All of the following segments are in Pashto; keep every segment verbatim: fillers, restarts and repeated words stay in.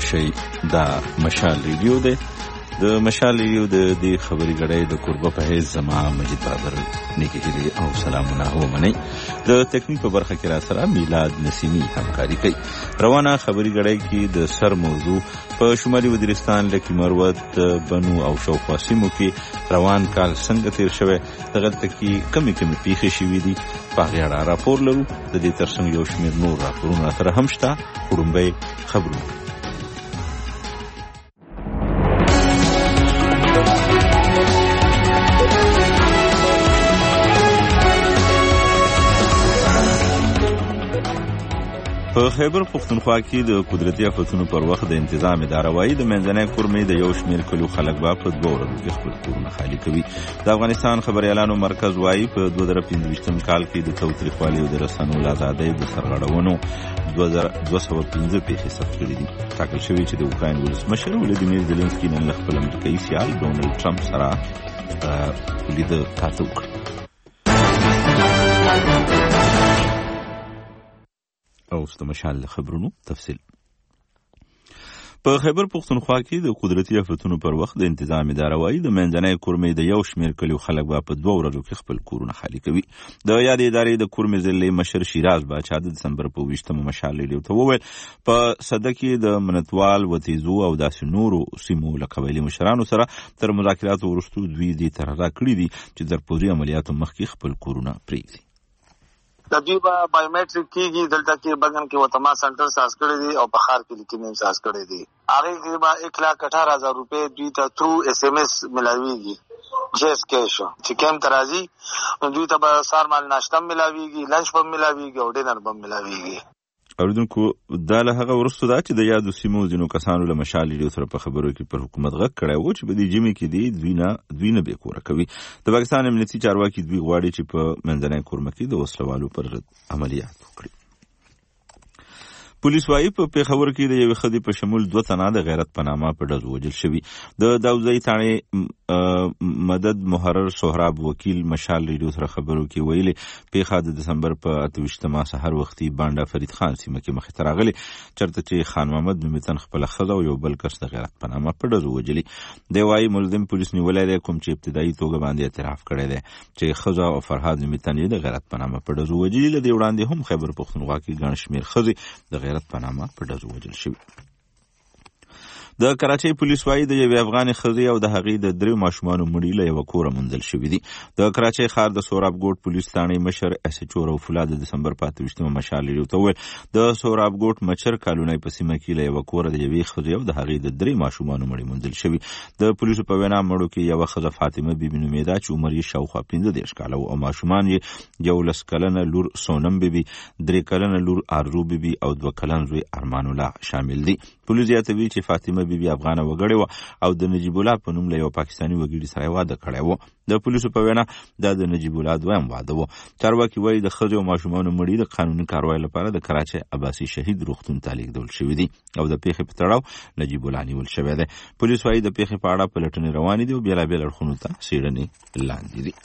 راشي دا مشال ریډیو دی. د مشال ریډیو د دې خبري غړې د قربه په هیڅ زما مجید بابر نیکی هیلي او سلامونه هو منی. د تکنیک په برخه کې را سره میلاد نسیمی همکاري کوي. روانه خبري غړې کې د سر موضوع په شمالي وزیرستان لکه مروت بنو او شاوخوا سیمو کې روان کال څنګه تیر شوی، دغلته کې کمی کمی پیښې شوې دي، په هغې اړه راپور لرو. د دې ترڅنګ یو شمېر نور راپورونه سره هم شته. وړومبی خبرونه. په خیبر پښتونخوا کې د قدرتي آفتونو پر وخت د انتظام اداره وايي د منځنۍ کورمې د یو شمېر کلیو خلک به په دوه ورځو کې خپل کورونه خالي کوي. د افغانستان خبریالانو مرکز وايي په دوه زره پنځه ویشتم کال کې د تاوتریخوالي او د رسنیو له ازادۍ د سرغړونو دوه سوه پنځه پیښې ثبت کړي دي. ټاکل شوي چې د اوکراین ولسمشر ولادیمیر زیلنسکي نن له خپل امریکایي سیال ډونالډ ټرمپ سره لیده کاته وکړه. او ستمشال خبرونو تفصیل. په خیبر پښتونخوا کې د قدرتي آفتونو پر وخت د انتظام اداره وايي د منځنۍ کورمې د یو شمېر کلیو خلک به په دوه ورځو کې خپل کورونه خالي کوي. د یادې ادارې د کورمې ضلعې مشر شیراز باچا د دسمبر په اوویشتمه مشال ریډیو ته وویل په سده کې د منتوال، وتیزو او داسې نورو سیمو له قبایلي مشرانو سره تر مذاکراتو وروسته دوی دې طرحه کړې دي چې درپوري عملیاتو مخکې خپل کورونه پرېږدي. د دوی به بایومیټریک کېږي. دلته کې بدن کې وتما سنټر ساز کړی دی او په ښار کې لیکنې ساز کړی دی. هغې کې به ایک لاک اټھاره هزار روپۍ دوی ته تھرو ایس ایم ایس ملاویږي، جیس کیش چې کیمپ ته راځي. دوی ته به سهار مهال ناشته هم ملاویږي، لنچ به هم ملاویږي او ډینر به هم ملاویږي. اوریدونکو دا له هغه وروسته ده چې د یادو سیمو ځینو کسانو له مشال ریډیو سره په خبرو کې پر حکومت غږ کړی و چې په دې ژمي کې دي دوی نه دوی نه بې کوره کوي. د پاکستان امنیتي چارواکي دوی غواړي چې په منځنۍ کورمه کې د وسلوالو پر ضد عملیات وکړي. پولیس وايي په پېښور کې د یوې ښځې په شمول دوه تنه د غیرت په نامه په ډزو وژل شوي. د داوزۍ تاڼې مدد محرر سهراب وکیل مشال ریډیو سره خبرو کې ویلي پېښه د دسمبر په اته ویشتمه سهار وختي بانډا فرید خان سیمه کې مخې ته راغلې، چېرته چې خان محمد نومي تن خپله ښځه او یو بل کس د غیرت په نامه په ډزو وژلي. دی وايي ملزم پولیس نیولی دی، کوم چې ابتدایي توګه باندې اعتراف کړی دی چې ښځه او فرهاد نومي تن یې د غیرت په نامه په ډزو وژلي. له دې وړاندې هم خیبر پښتونخوا کې ګڼ شمېر ښځې د غیرت په نامه په ډزو وژل شوي. د کراچۍ پولیس وايي د یوې افغاني ښځې او د هغې د دریو ماشومانو مړي له یوه کوره موندل شوي دي. د کراچۍ ښار د سوراب ګوټ پولیس تاڼې مشر ایس ایچ او رؤف الله د دسمبر په اته ویشتمه مشال ریډیو ته وویل د سوراب ګوټ مچر کالونۍ په سیمه کې له یوه کوره د یوې ښځې او د هغې د درې ماشومانو مړي موندل شوي. د پولیسو په وینا مړو کې یوه ښځه فاطمه بیبي نومېده چې عمر یې شاوخوا پنځه دېرش کاله و او ماشومان یې یولس کلنه لور سونم بیبي، درې کلنه لور آرزو بیبي او دوه کلن زوی ارمان الله شامل دي. پولیس زیاتوي چې فاطمه بیبي افغانه وګړې او د نجیب الله په نوم له یو پاکستاني وګړي سره واده کړی و. د پولیسو په وینا دا د نجیب الله دویم واده و. چارواکي وایي د ښځو او ماشومانو مړي د قانوني کاروای لپاره د کراچۍ عباسي شهید روغتون ته لیږدول شوي دي او د پیښې په تړاو نجیب الله نیول شوی دی. پولیس وایي د پیښې په اړه پلټنې روانې دي او بېلابېل اړخونو ته څېړنې لاندې دي.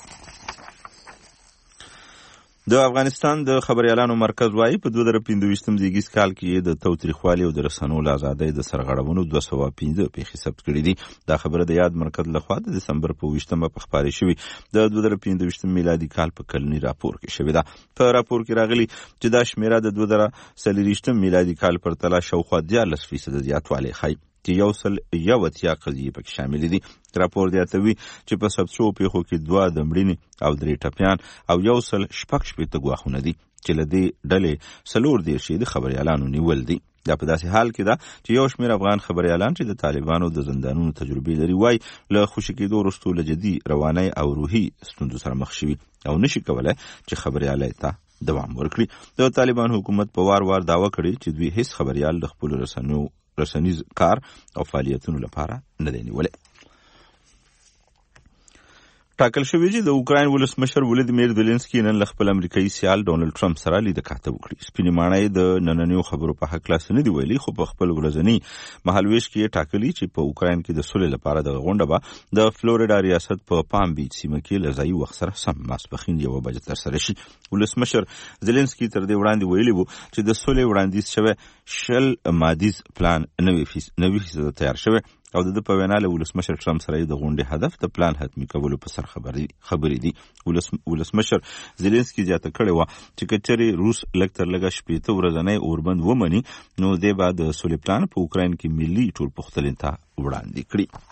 د افغانستان د خبریالانو مرکز وايي په دوه زره پنځه ویشتم زیږیز کال کې د تاوتریخوالي او د رسنیو له ازادۍ د سرغړونو دوه سوه پنځه پیښې ثبت کړي دي. دا خبره د یاد مرکز لخوا د دسمبر په اوویشتمه په خپارې شوې د دوه زره پنځه ویشتم میلادي کال په کلني راپور کې شوې ده. په راپور کې راغلي چې دا شمېره د دوه زره څلېرویشتم میلادي کال پرتله شاوخوا دیارلس فیصده زیاتوالی ښایي چې یو سل یو اتیا قضیې پکې شاملې دي. راپور زیاتوي چې په ثبت شوو پیښو کې دوه د مړینې او درې ټپیان او یو سل شپږ شپېته ګواښونه دي چې له دې ډلې څلور دېرش یې د خبریالانو نیول دي. دا په داسې حال کې ده چې یو شمېر افغان خبریالان چې د طالبانو د زندانونو تجربې لري وایي له خوشي کېدو وروسته له جدي روانۍ او روحي ستونزو سره مخ شوي او نشي کولی چې خبریالۍ ته دوام ورکړي. د طالبان حکومت په وار وار دعوه کړې چې دوی هیڅ خبریال د خپلو رسنیو رسنیز کار او فعالیتونو لپاره نه دی نیولی. ټاکل شوی چې د اوکراین ولسمشر ولادیمیر زيلنسکي نن خپل امریکایي سیال ډونالد ټرمپ سره لیدنه وکړي. سپینې ماڼۍ د نننیو خبرو په حق لاس نه دی ویلي، خو په خپل ورځنی مهالويش کې ټاکلي چې په اوکراین کې د سولې لپاره د غونډه به د فلوریډا ریاست په پام بیچ سیمه کې لځای وخت سره سم ماسپخین یو بجې تر سره شي. ولسمشر زيلنسکي تر دې وړاندې ویلي وو چې د سولې وړاندیز شوی شل مادیز پلان نوې فیس نوې فیس تیار شوی او د په وینا له ولسمشر ټرمپ سره د غونډې هدف د پلان حتمی کولو په سر خبرې خبرې دي. ولسمشر زيلنسکي زیاته کړې و چې کچري روس لکتر لګا شپېته ورځنۍ اوربند ومني نو د بعد سولې پلان په اوکراین کې ملي ټول پختلین ته وړاندې کړي.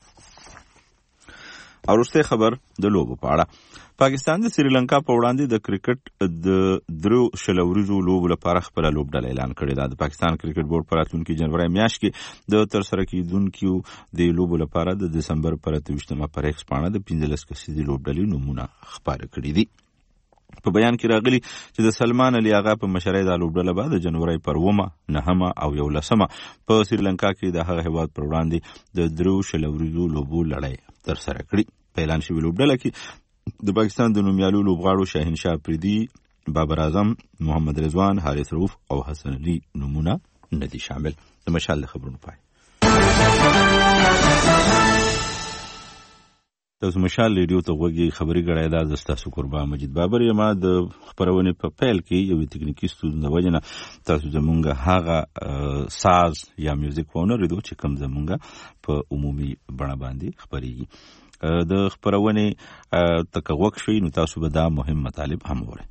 او وروسته خبر د لوبو په اړه. پاکستان د سریلانکا په وړاندې د کرکټ د درو شلوريزو لوبو لپاره خپل لوبډله اعلان کړې ده. د پاکستان کرکټ بورډ په راتلونکي جنوري میاشت کې د تر سره کیدونکو د لوبو لپاره د دسمبر پر اتویشتمه پر ایکس پاڼه د پنځلس کسیزې لوبډلې نمونه خبره کړې دي. په بیان کې راغلي چې د سلمان علي آغا په مشرۍ د لوبډله بعد د جنوري پر اومه نهمه او یولسمه په سریلانکا کې د هغه هیواد پر وړاندې د درو شلوريزو لوبو لړۍ تر سره کړې. په اعلان شوی لوبډله کې د پاکستان د نومیالو لوبغاړو شاهنشاه افریدي، بابر اعظم، محمد رضوان، حارث رؤوف او حسن علي نمونه نه دي شامل. د مشال خبرونو پای تاسو مشال ریډیو ته وګورئ. خبري غړای دا د تاسو قربان مجید بابر یم. د خبرونه په پیل کې یو تکنیکی ستونزه وجنه تاسو زمونږه هغه ساز یا میوزیک فونه ریډیو چې کوم زمونږه په عمومي بڼه باندې خبري د خبرونه تکوک شوي نو تاسو به دا مهم مطالب هم وره.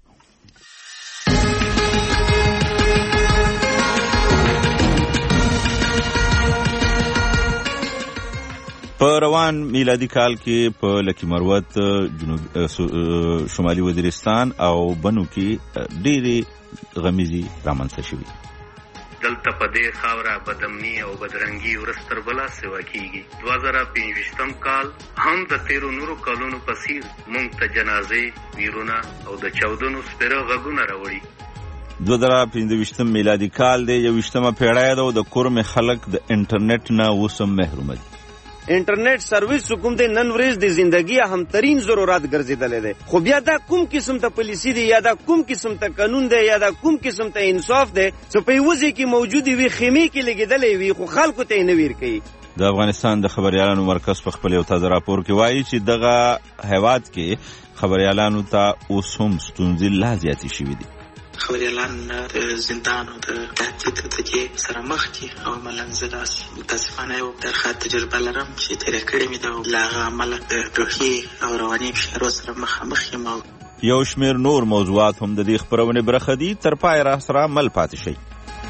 په روان میلادي کال کې په لکی مروت جنوب شمالي وزیرستان او بنو کې ډېری غمیزي رامنځته شوي. دلته په دې خاوره بدامني او بدرنګي ورستر بلا سیوا کیږي. دوه زره پنځویشتم کال هم د تیرو نورو کالونو په څیر مونږ ته جنازې، ویرونه او د چاودنو سپېره غږونه راوړي. دوه زره پنځویشتم میلادي کال دی، یویشتمه پیړۍ ده او د کورم خلک د انټرنیټ نه اوس هم محروم دي. انټرنیټ سرویس کوم د نن ورځ د ژوندۍ اهمترین ضرورت ګرځیدل دي. خو بیا دا کوم قسم ته پالیسی دی یا دا کوم قسم ته قانون دی یا دا کوم قسم ته انصاف دی چې په یوځي کې موجود وي خیمه کې لګیدلې وي خو خلکو ته نه ویر کوي. د افغانستان د خبريالانو مرکز په خپل یو تازه راپور کې وایي چې دغه هیواد کې خبريالانو ته اوس هم ستونزې لا زیاتې شوې دي. خبريالان د زندان او د تهدید د کې سره مخ دي او ملنځه متاسفانه یو درخه تجربه لرم چې تیر کړی مې د لاغه عمل د روحي او رواني فشار سره مخامخ یم. یو شمیر نور موضوعات هم د دې خبرونه برخه دي. تر پای را سره مل پاتې شي.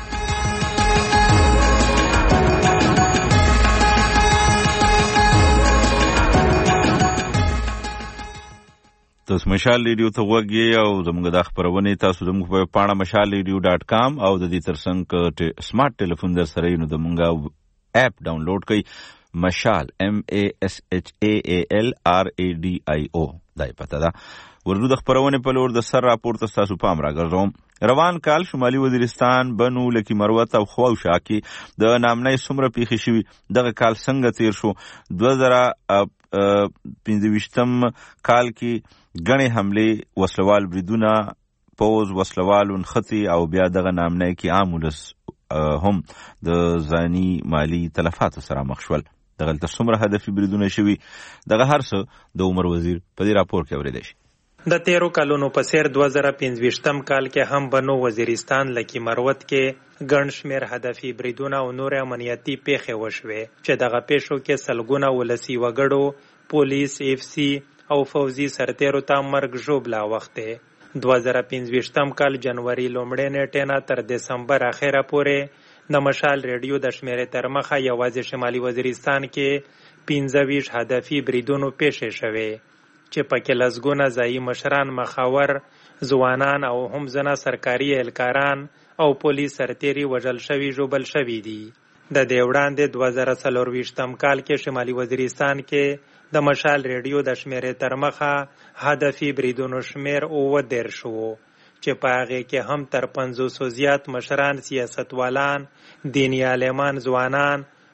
تاسو مشال ریډیو ته وګورئ او زموږ د خبرونه تاسو زموږ په پاڼه مشال ریډیو ډاټ کام او د دې ترڅنګ سمارټ ټلیفون در سره نو د موږ اپ ډاونلوډ کړئ. مشال ام ا اس اچ ا ا ال ار ا ډي آی او دای پته ده. ورته د خبرونه په لور د سر راپور تاسو پام راګرځوم. روان کال شمالي وزیرستان بنو لکی مروت او خواوشا کې د نامنۍ سمره پیښې شوي. دغه کال څنګه تیر شو؟ دوه زره پنځویشتم کال کې غنې حمله، وسلوال بریدونه، پوز وسلوال نختی او بیا دغه نامنۍ کې عام ولس هم د ځاني مالی تلفات سره مخ شول. دغه څومره هدفي بریدونه شوي دغه هر څه د عمر وزیر په دې راپور کې اورېدل شي. د تیرو کلونو په سیر دوه زره پنځویشتم کال کې هم بنو وزیرستان لکی مروت کې ګڼ شمېر هدفي بریدونه او نور امنیتي پیښې وشوې چې دغه پیښو کې سلګونه ولسي وګړو، پولیس، اف سی او فوزي سرتیرو ته مرګ ژوبلا وخته. دوه زره پنځویشتم کال جنوري لومړۍ نیټه نه تر دسمبر اخره پورې د مشال ریډیو د شمیرې تر مخه یوازې شمالي وزیرستان کې پنځه ویشت هدفي بریدونو پیښې شوې چې پکې لسګونه ځایي مشران، مخاور، ځوانان او هم ځنه سرکاري اهلکاران او پولیس سرتیري وژل شوي ژوبل شوي دي. د دې وړاندې دوه زره څلرویشتم کال کې شمالي وزیرستان کې د مشال ریډیو د شمیرې تر مخه هدفي بریدونو شمیر اووه دېرش شو چې په هغې کې هم تر پنځوسو زیات مشران، سیاستوالان، دیني عالمان، ځوانان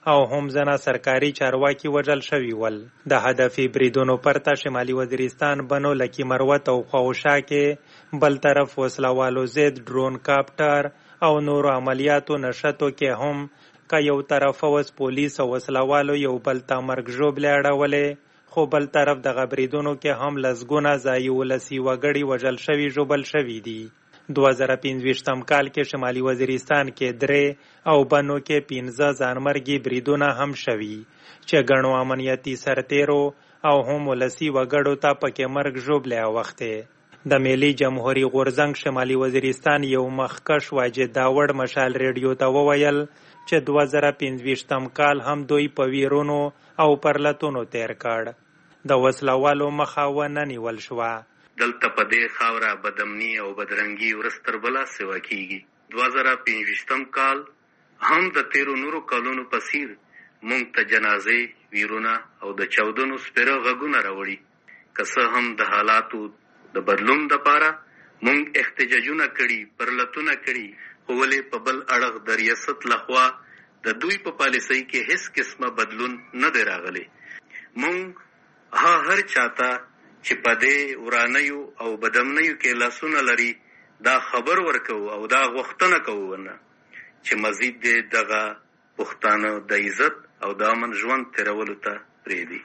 او هم ځنه سرکاري چارواکي وژل شوي ول. د هدفي بریدونو پرته شمالي وزیرستان بنو لکي مروت او خواوشا کې بل طرف وسلوالو ضد ډرون کاپټر او نورو عملیاتو نشتو کې هم که یو طرف اوس پولیس او وسلوالو یو بل ته مرګ ژوبلې اړولې، خو بل طرف دغه بریدونو کې هم لسګونه ځایي ولسي وګړي وژل شوي ژوبل شوي دي. دوه زره پنځویشتم کال کې شمالي وزیرستان کې درې او بنو کې پنځه ځانمرګي بریدونه هم شوي چې ګڼو امنیتي سرتیرو او هم ولسي وګړو ته پکې مرګ ژوبلی اوښتی. د ملي جمهوري غورځنګ شمالي وزیرستان یو مخکښ واجد داوړ مشال ریډیو ته وویل چې دوه زره پنځویشتم کال هم دوی په ویرونو او پرلتونو تیر کړ. د وسلوالو مخه ونه نیول شوه. دلته په دې خاوره بدامني او بدرنګي ورځ تر بله سیوا کیږي. دوه زره پنځویشتم کال هم د تیرو نورو کالونو په څیر موږ ته جنازې، ویرونه او د چاودنو سپېره غږونه راوړي. که څه هم د حالاتو د بدلون دپاره موږ احتجاجونه کړي، پرلتونه کړي، خو ولې په بل اړخ د ریاست لخوا د دوی په پالیسۍ کې هیڅ قسمه بدلون نه دی راغلی. موږ ها هر چاته چې په دې ورانیو او بدامنیو کې لاسونه لري دا خبر ورکو او دا غوښتنه کوو نه چې مزید دې دغه پښتانه د عزت او د امن ژوند تیرولو ته پرېږدي.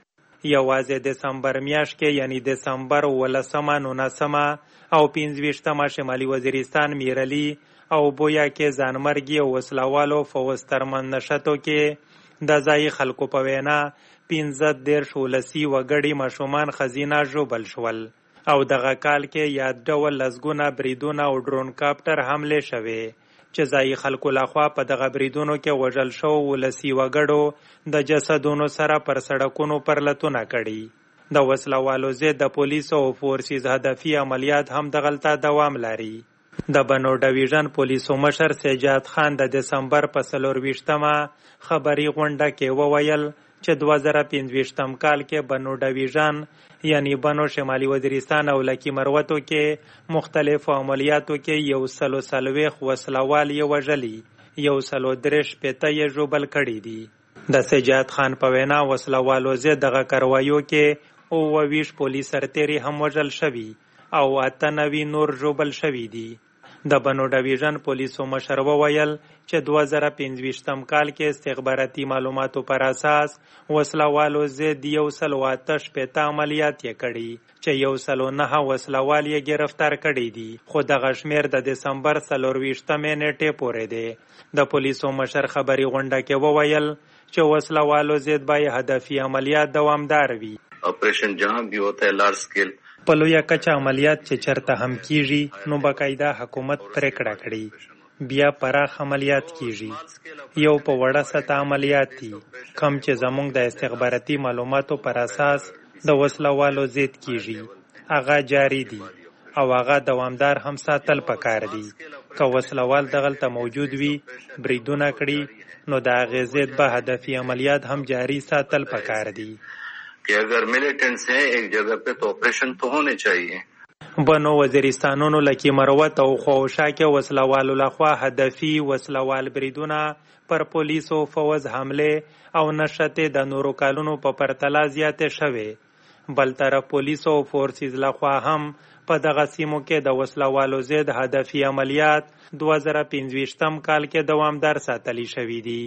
یوازې دسمبر میاشت کې یعنی دسمبر ولسمه، نولسمه او پنځویشتمه شمالي وزیرستان، میرلي او بویا کې ځانمرګي او وسلوالو فوز ترمن نشتو کې د ځایي خلکو په وینا پنځه دېرش ولسي وګړي ماشومان ښځینه ژوبل شول او دغه کال کې یاد ډول لسګونه بریدونه او ډرون کاپټر حملې شوې چې ځایي خلکو لخوا په دغه بریدونو کې وژل شوو ولسي وګړو د جسدونو سره پر سړکونو پرلتونه کړي. د وسلوالو ضد د پولیسو او فورسیز هدفي عملیات هم دغلته دوام لري. د بنو ډویژن پولیسو مشر سجاد خان د دسمبر په څلورویشتمه خبري غونډه کې وویل چې دوه زره پنځویشتم کال کې بنو ډویژن یعنی بنو شمالي وزیرستان او لکي مروتو کې مختلفو عملیاتو کې یو سلو څلوېښت وسلوال یې وژلي، یو سلو درې شپېته یې ژوبل کړي دي. د سجاد خان په وینا وسلوالو ضد دغه کاروایو کې اووه ویشت پولیس سرتیري هم وژل شوي او اته نوي نور ژوبل شوي دي. د بنو ډویژن پولیسو مشر وویل چې دوه زره پنځویشتم کال کې استخباراتي معلوماتو پر اساس وسلوالو ضد یو سلو اته شپېته عملیات یې کړي چې یو سلو نهه وسلوال یې ګرفتار کړي دي، خو دغه شمېر د دسمبر څلورویشتمې نیټې پورې دی. د پولیسو مشر خبري غونډه کې وویل چې وسلوالو ضد باید هدفي عملیات دوامدار وي. آپریشن جہاں بھی ہوتا ہے لارج سکیل په لویه کچه عملیات چې چرته هم کیږي نو باقاعده حکومت پریکړه کړي، بیا پراخ عملیات کیږي. یو په وړه سطح عملیات دي کم چې زموږ د استخباراتي معلوماتو پر اساس د وسلوالو ضد کیږي، هغه جاری دي او هغه دوامدار هم ساتل پکار دي. که وسلوال دغلته موجود وي بریدونه کړي نو د هغې ضد به هدفي عملیات هم جاری ساتل پکار دي. کہ اگر ملیٹنٹس ہیں ایک جگہ پہ تو آپریشن تو ہونے چاہیے. بنو وزیرستانونو لکي مروت او خواوشا کې وسلوالو لخوا هدفي وسلوال بریدونه پر پولیسو فوز حمله او نشته د نورو کالونو په پرتله زیاتې شوې. بل طرف پولیسو او فورسیز لخوا هم په دغه سیمو کې د وسلوالو ضد هدفي عملیات دوه زره پنځویشتم کال کې دوامدار ساتلی شوي دي.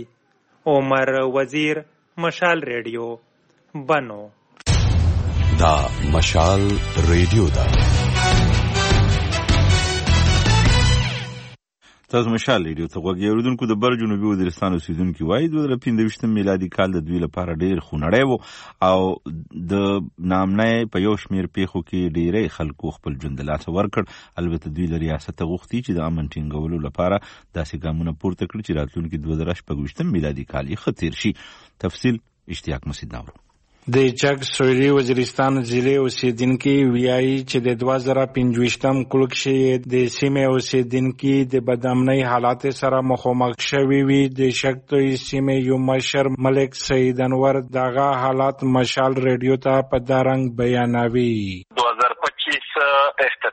عمر وزیر، مشال ریډیو، بنو. دا مشال ریډیو دا تاسو مشال ریډیو ته غوږ اورېدونکو. د بر جنوبي وزیرستان اوسېدونکي وایي دوه زره پنځه میلادي کال د دوی لپاره ډېر خونړی و او د ناامنۍ په یو شمېر پیښو کې ډېری خلکو خپل ژوند د لاسه ورکړ. البته دوی له ریاسته غوښتي چې د امن ټینګولو لپاره داسې ګامونه پورته کړي چې راتلونکي دوه زره شپږویشتم میلادي کال یې ښه تېر شي. تفصیل اشتیاق مسید ناورو. د چک سویلي وزیرستان ضلع اوسیدونکي ویایي چې د دوه زره پنځویشتم کال کې د سیمې اوسیدونکي د بدامنۍ حالات سره مخامخ شوي وي. د شکتوي سیمې یو مشر ملک سید انور دغه حالات مشال ریډیو ته په دا رنګ بیانوي. دو هزار پچیس اختتام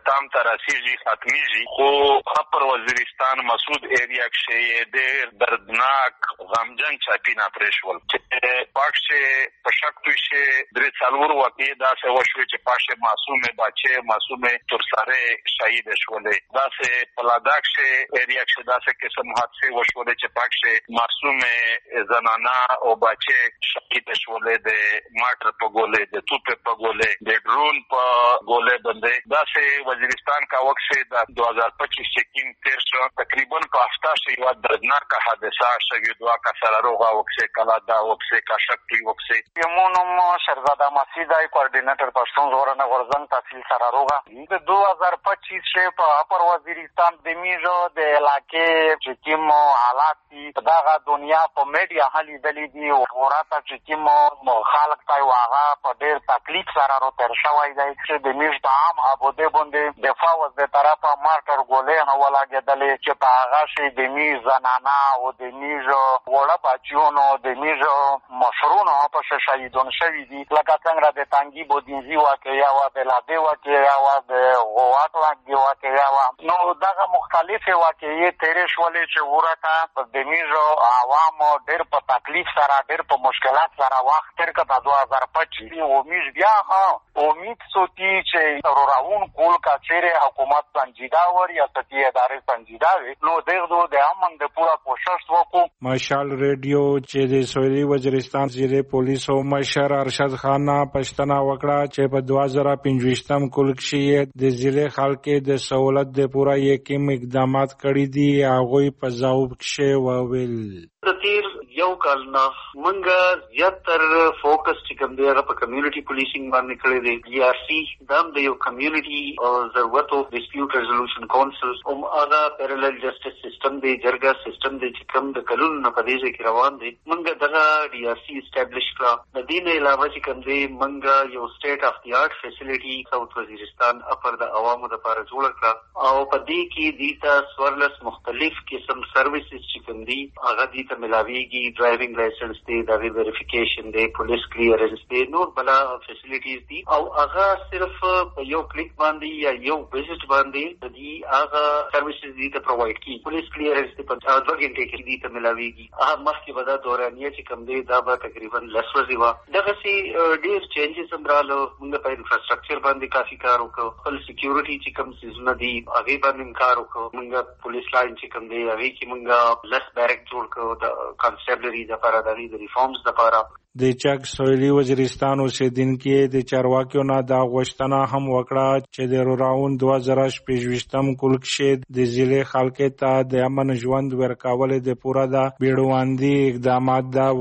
اختتام ته رسیږي ختمیږي، خو خپر وزیرستان مسعود ایریا کې ډېر دردناک غمجن چاپینا پرېښول چې پاکشه په شک توی شي درې څلور واقعې داسې وشوې چې پاشه معصومې بچې معصومې تر سره شهید شولې. داسې په لاداک کې ایریا کې داسې قسم حادثې وشولې چې پاکشه معصومې زنانا او بچې شهید شولې، د ماټر په ګولې، د توپ په ګولې، د ډرون په ګولې باندې. داسې وزیرستان کا وخت سے دو ہزار پچیس سے کین تیر شو تقریباً کا ہفتہ سے یو دردناک کا حادثہ شگی دعا کا سراروغا وخت سے کلا دا وخت سے کا شکتی وخت سے یمونم شرزاده مسیدای کوارډینیټر پښتون زورنه ورزنګ تحصیل سراروغا د دو هزار پچیس سے په اپر وزیرستان د میزو د علاقې چې کوم حالات دي دغه دنیا په میډیا هلي دلی دي او ورته چې کوم خلک تای واغه په ډېر تکلیف سره رو تر شوی دی چې د میز د عام ابوده باندې دفاع وز د طرفه مارټر ګولې هوا لګېدلې چې په هغه شي د میز زنانا او د میز وړه بچیونو د میز مشرونو په شهیدون شوي دي، لکه څنګه د تانګي بودینزي واقعیا وه، د لادې واقعیا وه، د غوات واقعیا وه. نو دغه مختلفې واقعې تېرې شولې چې ورته د میز عوامو ډېر په تکلیف سره ډېر په مشکلات سره وخت تېر کړ. په دوه هزار پچیس امید بیا ها امید سوتی چې روراون کول کا چیرې حکومت سنجیده و ریاستی ادارې سنجیده وي، نو دغه د امن د پوره کوشش وکړو. مشال ریډیو چې د سویلي وزیرستان وزیر پولیسو مشر ارشد خان پښتنه وکړه چې په دوه زره پنځوستم کال کې د ضلع خلکو د سہولت د پوره یقین اقدامات کړي دي. هغه په ځواب کې وویل د تیر یو کال نه منګه زیاتر فوکس چې کوم دی هغه په کمیونټي پولیسینګ باندې کړی دی. ډي آر سی دام د یو کمیونټي ضرورت او ډسپیوټ ریزولوشن کونسل او هغه پیرالل جسټس سیستم دی، جرګه سیستم دی چې کوم د قانون نه په دې کې روان دی. منګه دغه ډي آر سی اسټابلیش کړه. د دې نه علاوه چې کوم دی منګه یو سټیټ اف دی آرټ فیسیلیټي ساوث وزیرستان اپر د عوامو لپاره جوړ کړه او په دې کې دیتا سورلس مختلف قسم سرویسز چې کوم دی هغه دی ته ملاویږي. ډرایوینګ لایسنس دی، د ویریفیکیشن دی، پولیس کلیئرنس دی، نور بلا فیسیلیټیز دي او هغه صرف په یو کلیک باندې یا یو وزټ باندې د دې هغه سرویسز دي ته پرووایډ کی. پولیس کلیئرنس په دوه غنټې کې دي ته ملاویږي. هغه مخکې به دا دورانیه چې کوم دی دا به تقریبا لس ورځې وه. دغسې ډېر چینجز هم راغلو. موږ په انفراسټرکچر باندې کافي کار وکړو. خپل سکیورټي چې کوم څیزونه دي هغې باندې کار وکړو. موږ پولیس لاین چې کوم دی هغې کې موږ لس بیرک جوړ کړو د کانسټیبلري دپاره، د هغې د ریفارمز دپاره. د چک سویلي وزیرستان اوسیدونکي د چارواکیو نه دا غوښتنه هم وکړه چې د روراون دوه زره شپږویشتم کال کې د ضلع خلکو ته د امن ژوند ورکولو د پوره د بیړوندي اقدامات دا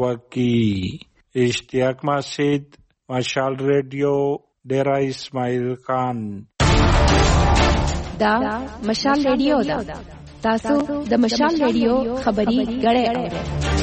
وکړي. اشتیاق مسعود، مشال ریډیو، ډیرا اسماعیل خان. دا مشال ریډیو ده. تاسو د مشال ریډیو خبري غړې اورئ.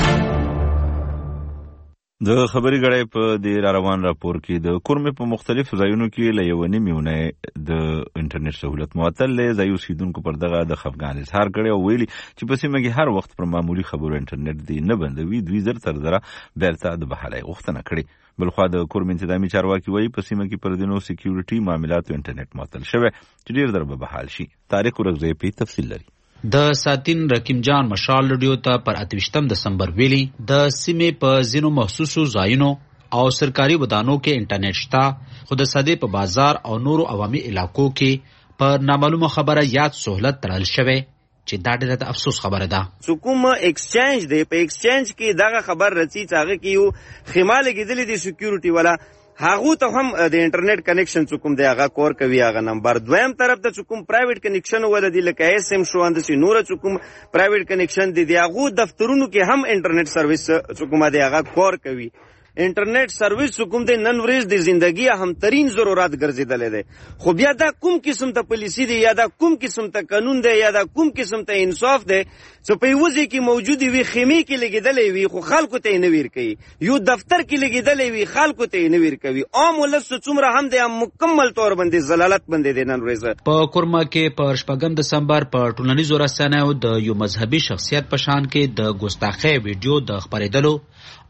د خبري غړې په د روان راپور کې د کورمې په مختلفو ځایونو کې له یو نیمې اونۍ د انټرنیټ سہولت معطل دی. ځایي اوسیدونکو پر دغه د خفګان اظهار کړی او ویلي چې په سیمه کې هر وخت پر معمولي خبرو انټرنیټ دی نه بندوي. دوی زر تر زره بیرته د بحالۍ غوښتنه کړې. بلخوا د کورم انتظامی چارواکي وایي په سیمه کې پر دینو سکیورټي معاملاتو انټرنیټ معطل شوی چې ډیر در به بحال شي. طارق ورغزی په تفصیل لري. د ساتین رکیم جان مشال ریډیو ته پر اتوشتم دسمبر ویلي د سیمې په ځینو مخصوصو ځایونو او سرکاري ودانو کې انټرنیټ شته، خو د ساده په بازار او نورو عوامي علاقو کې پر نامعلومه خبره یاد سہولت تړل شوی چې دا ډېره د افسوس خبره ده. کوم ایکسچینج دی، په ایکسچینج کې دغه خبر رسي چې هغه کې یو خیمال کېدلې دي سکیورټي والا، هغه ته هم د انټرنیټ کنیکشن څوک دی هغه کور کوي. هغه نمبر دویم طرف ته څوک پرایویټ کنیکشن ول دي لکه ایس ایم شو اند سي نور څوک پرایویټ کنیکشن دي دی هغه دفترونو کې هم انټرنیټ سرویس څوک دی هغه کور کوي. انټرنیټ سرویس کوم د نن ورځ د ژوندۍ اهم ترين ضرورت ګرځیدل دي، خو بیا دا کوم قسم ته پالیسی دی یا دا کوم قسم ته قانون دی یا دا کوم قسم ته انصاف دی چې په وځي کې موجود وي خیمه کې لګیدلې وي خو خلکو ته نه ویر کوي، یو دفتر کې لګیدلې وي خلکو ته نه ویر کوي. عام ولس څومره هم د مکمل تور باندې زلالت باندې دی. نن ورځ په کورما کې په شپږم دسمبر په ټولنیزو رسنیو د یو مذهبي شخصیت په شان کې د ګستاخی ویډیو د خبرېدلو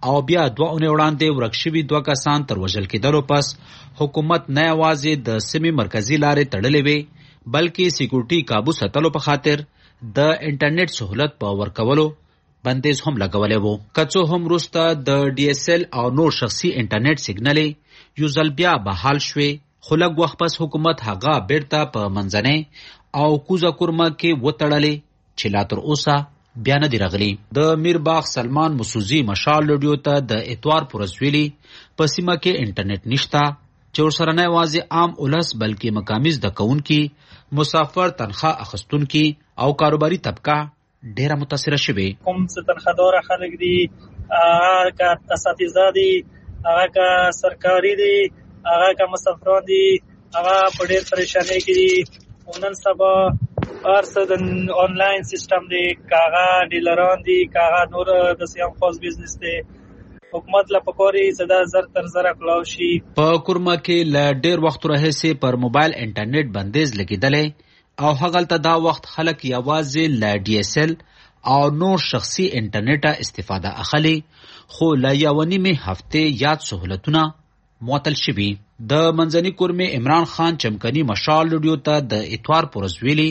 او بیا دوه اونۍ وړاندې ورک شوي دوه کسان تر وژل کېدلو پس حکومت نه یوازې د سیمې مرکزي لارې تړلې وې بلکې سکیورټي کابو ساتلو په خاطر د انټرنیټ سهولت په ورکولو بندیز هم لګولی و. که څه هم وروسته د ډي اس ایل او نور شخصي انټرنیټ سیګنلې یو ځل بیا بحال شوې، خو لږ وخت پس حکومت هغه بیرته په منځنۍ او کوزه کورمه کې وتړلې چې لا تر اوسه بیا نه دی راغلی. د میرباغ سلمان مسوزي مشال رادیو ته د اتوار پورز ویلي په سیمه کې انټرنیټ نشته چې ورسره نه یوازې عام ولس بلکې مقامي زده کوونکي، مسافر تنخواه اخیستونکي او کاروباري طبقه ډیره متاثره شوې. کوم څه تنخواداره خلک دي، هغه که اساتذه دي، هغه که سرکاري دي، هغه که مسافران دي، هغه په ډېر پریشانۍ کې دي. نن سبا هر څه د آنلاین سیستم دی، که هغه ډیلران دي، که هغه نور داسې هم خاص بزنس دی. حکومت له پکار یې چې دا زر تر زره کلاو شي. په کورمه کې له ډېر وخت راهیسې پر موبایل انټرنیټ بندیز لګېدلی او هغلته دا وخت خلک یوازې له ډي اس ایل او نور شخصي انټرنیټه استفاده اخلي، خو له یوه نیمې هفتې یاد سهولتونه معطل شوي. د منځني کورمې عمران خان چمکني مشال رادیو ته د اتوار پورز ویلي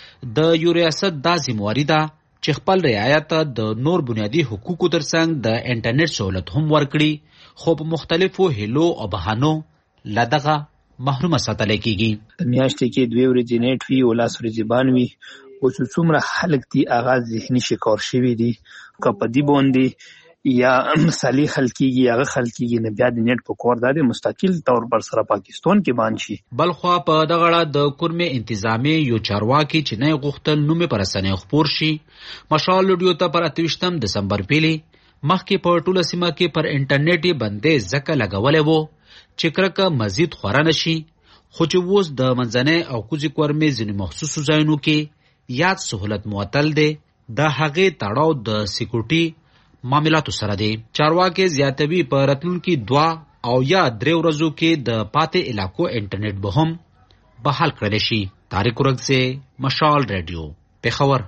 د یو ریاست دا ذمهواري ده چې خپل رعایت د نور بنیادي حقوقو ترڅنګ د انټرنیټ سهولت هم ورکړي، خو په مختلفو هیلو او بهانو له دغه محرومه ساتلی کېږي. میاشتې کې دوې ورځې نیټ وي او لاس ورځې بان وي، او چې څومره خلک دي هغه ذهني شکار شوي دي، که په دې باندې یا مثالي خل کېږي هغه خل کېږي، نه بیا د نیټ په کار دا دی مستقل طور پر سره پاکستان کې بان شي. بلخوا په دغه اړه د کورمې انتظامي یو چارواکي چې نه یې غوښتل نوم یې په رسنیو خپور شي، مشال رادیو ته پر اته ویشتم دسمبر پیلي مخکې په ټوله سیمه کې پر انټرنیټ یې بندیز ځکه لګولی و چې کرکه مزید خوره نه شي، خو چې اوس د منځنۍ او کوزې کورمې ځینې مخصوصو ځایونو کې یاد سهولت معطل دی، د هغې تړاو د سکیورټي معاملاتو سره دی. چارواکي زیاتوي په راتلونکي دوه او یا درې ورځو کې د پاتې علاقو انټرنیټ به هم بحال کړلی شي. طارق ورکزی، مشال رادیو، پېښور.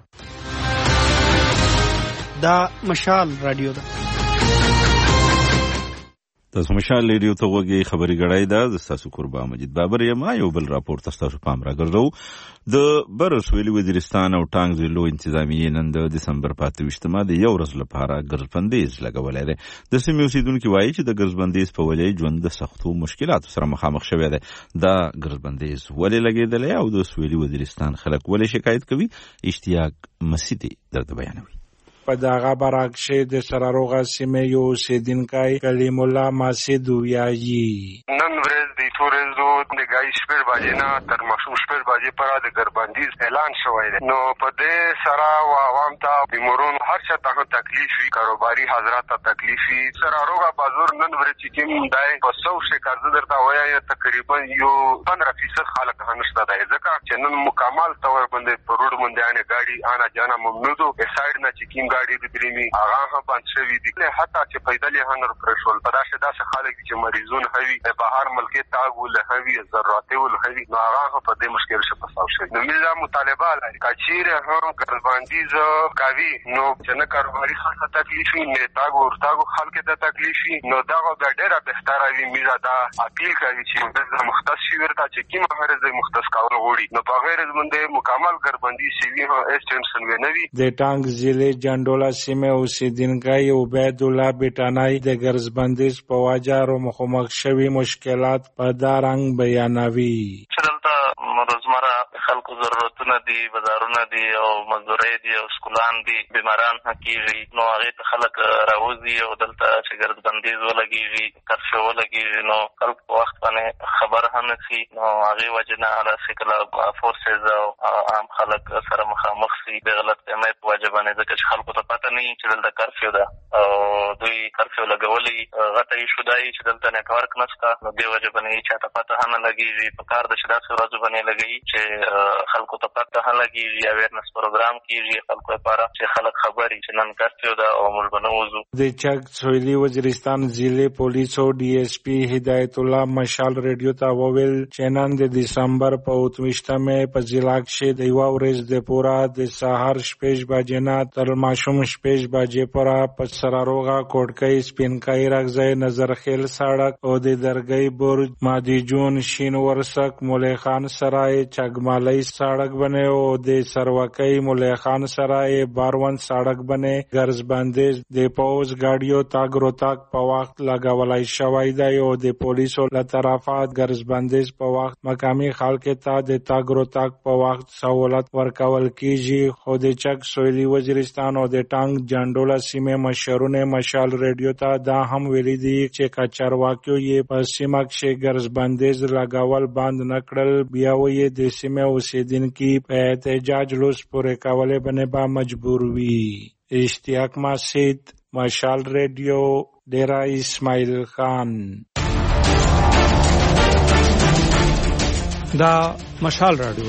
دا مشال رادیو ده. تاسو مشال رادیو ته وګورئ. خبري غړای دا د تاسو قربا مجید بابر یم. یو بل راپور تاسو پام راګرځو. د بر سویلي وزیرستان او ټانګ ضلعو انتظامیې نن د دسمبر په اته ویشتمه د یو ورځ لپاره ګرځبندیز لګولی دی. د سیمې اوسېدونکي وایي چې د ګرځبندیز په وجه ژوند د سختو مشکلاتو سره مخامخ شوی دی. دا ګرځبندیز ولې لګېدلی او د سویلي وزیرستان خلک ولې شکایت کوي؟ اشتیاق مسیدي درته بیانوي. په دغه برعکس د سراروغه سیمې یو اوسېدونکی کلیم الله مسید وایي نن ورځ د تورزو د ګای شپږ بجې نه تر مخصوص شپږ بجې پورې د ګرځبندیز اعلان شوی دی. نو په دې سره و عوام ته د مورون هر څه ته تکلیف وي، کاروباري حضرات ته تکلیف وي. سراروغه بازار نن ورځ چې کوم دی په سو شکایت درته وایي تقریبا یو پندرہ فیصد خلک هنشته دی، ځکه چې نن مکمل تور باندې په روډ باندې انه ګاډي انا جانا ممنوع دو په سایډ نه چې کوم ګاډي د دریمي هغه هم بند شوی دي، حتی چې پیدل یې هنر پرشول په داسې داسې خلک چې مریضون هوي بهر ملک تاګ ول هوي ضرورت ول هوي، نو هغه په دې مشکل شپ پساو شي. نو موږ مطالبه لري کچیر هم ګرځبندیز کوي، نو چې نه کاروباري خلک تکلیف نه تاګ ورتاګ خلک ته تکلیف نو دا به ډیره بهتره وي. موږ دا اپیل کوي چې د مختص شي ورته چې کوم هر ځای مختص کول غوړي، نو په غیر باندې مکمل ګرځبندیز شي هو اس ټینشن ونوي. د ټانګ ضلع جندولا سیمه اوسېدونکی عبید الله بیٹانای د ګرځبندیز په وجه مخامخ شوي مشکلات په دا رنګ بیانوي. روزمره خلکو ضرورتونه دي، بازارونه دي او مزدوري دي او سکولان دي، بیماران کېږي، نو هغې ته خلک راوځي او دلته چې ګرځبندیز ولګېږي، کرفیو ولګېږي، نو خلک په وخت باندې خبر هم نه شي، نو هغې وجې نه هلاسې کله فورسز او عام خلک سره مخامخ شي د غلط فهمۍ په وجه باندې، ځکه چې خلکو ته پته نه وي چې دلته کرفیو ده او دوی کرفیو لګولی غټه ایشو دا وي چې دلته نیټورک نشته، نو دې وجې باندې چا ته پته هم نه لګېږي. په کار ده چې داسې ورځو باندې لګوي چې خلکو ته پته لګیږي اویرنس پروګرام کیږي خلکو لپاره چې خلک خبري چې نن کرفیو ده او موږ به نه وځو. د چک سویلي وزیرستان ضلع پولیسو ډي اس پي هدایت الله مشال ریډیو ته وویل چې نن د دسمبر په اووه په ضلع کښې د یوه ورځ د پوره د سهار شپږ بجې نه تر ماښام شپږ بجې پوره په سراروغه کوټکۍ سپینکۍ رغځی نظرخیل سړک او د درګۍ برج مادي جون شین ورسک مولی خان سرای چګمالی سړک بنے او د سروکۍ مولی خان سرای باروند سړک بنے ګرز بندیز د پوز ګاډیو تاګ رو تاګ په وخت لګولای شوی دی او د پولیسو له طرفه ګرز بندیز په وخت مقامي خلکو ته د تاګ رو تاګ په وخت سہولت ورکول کیږي. خو د چک سویلي وزیرستان او د ټانګ جانډولا سیمې مشرونه مشال ریډیو ته دا هم ویلي دي چې که چارواکیو یې په سیمه کښې ګرز بندیز لګول بند نه کړل بیا یې د سیمې اوسېدونکي په احتجاج لوس پورې کولو باندې به مجبور وي. اشتیاق مسعود مشال ریډیو ډیرا اسماعیل خان. دا مشال رادیو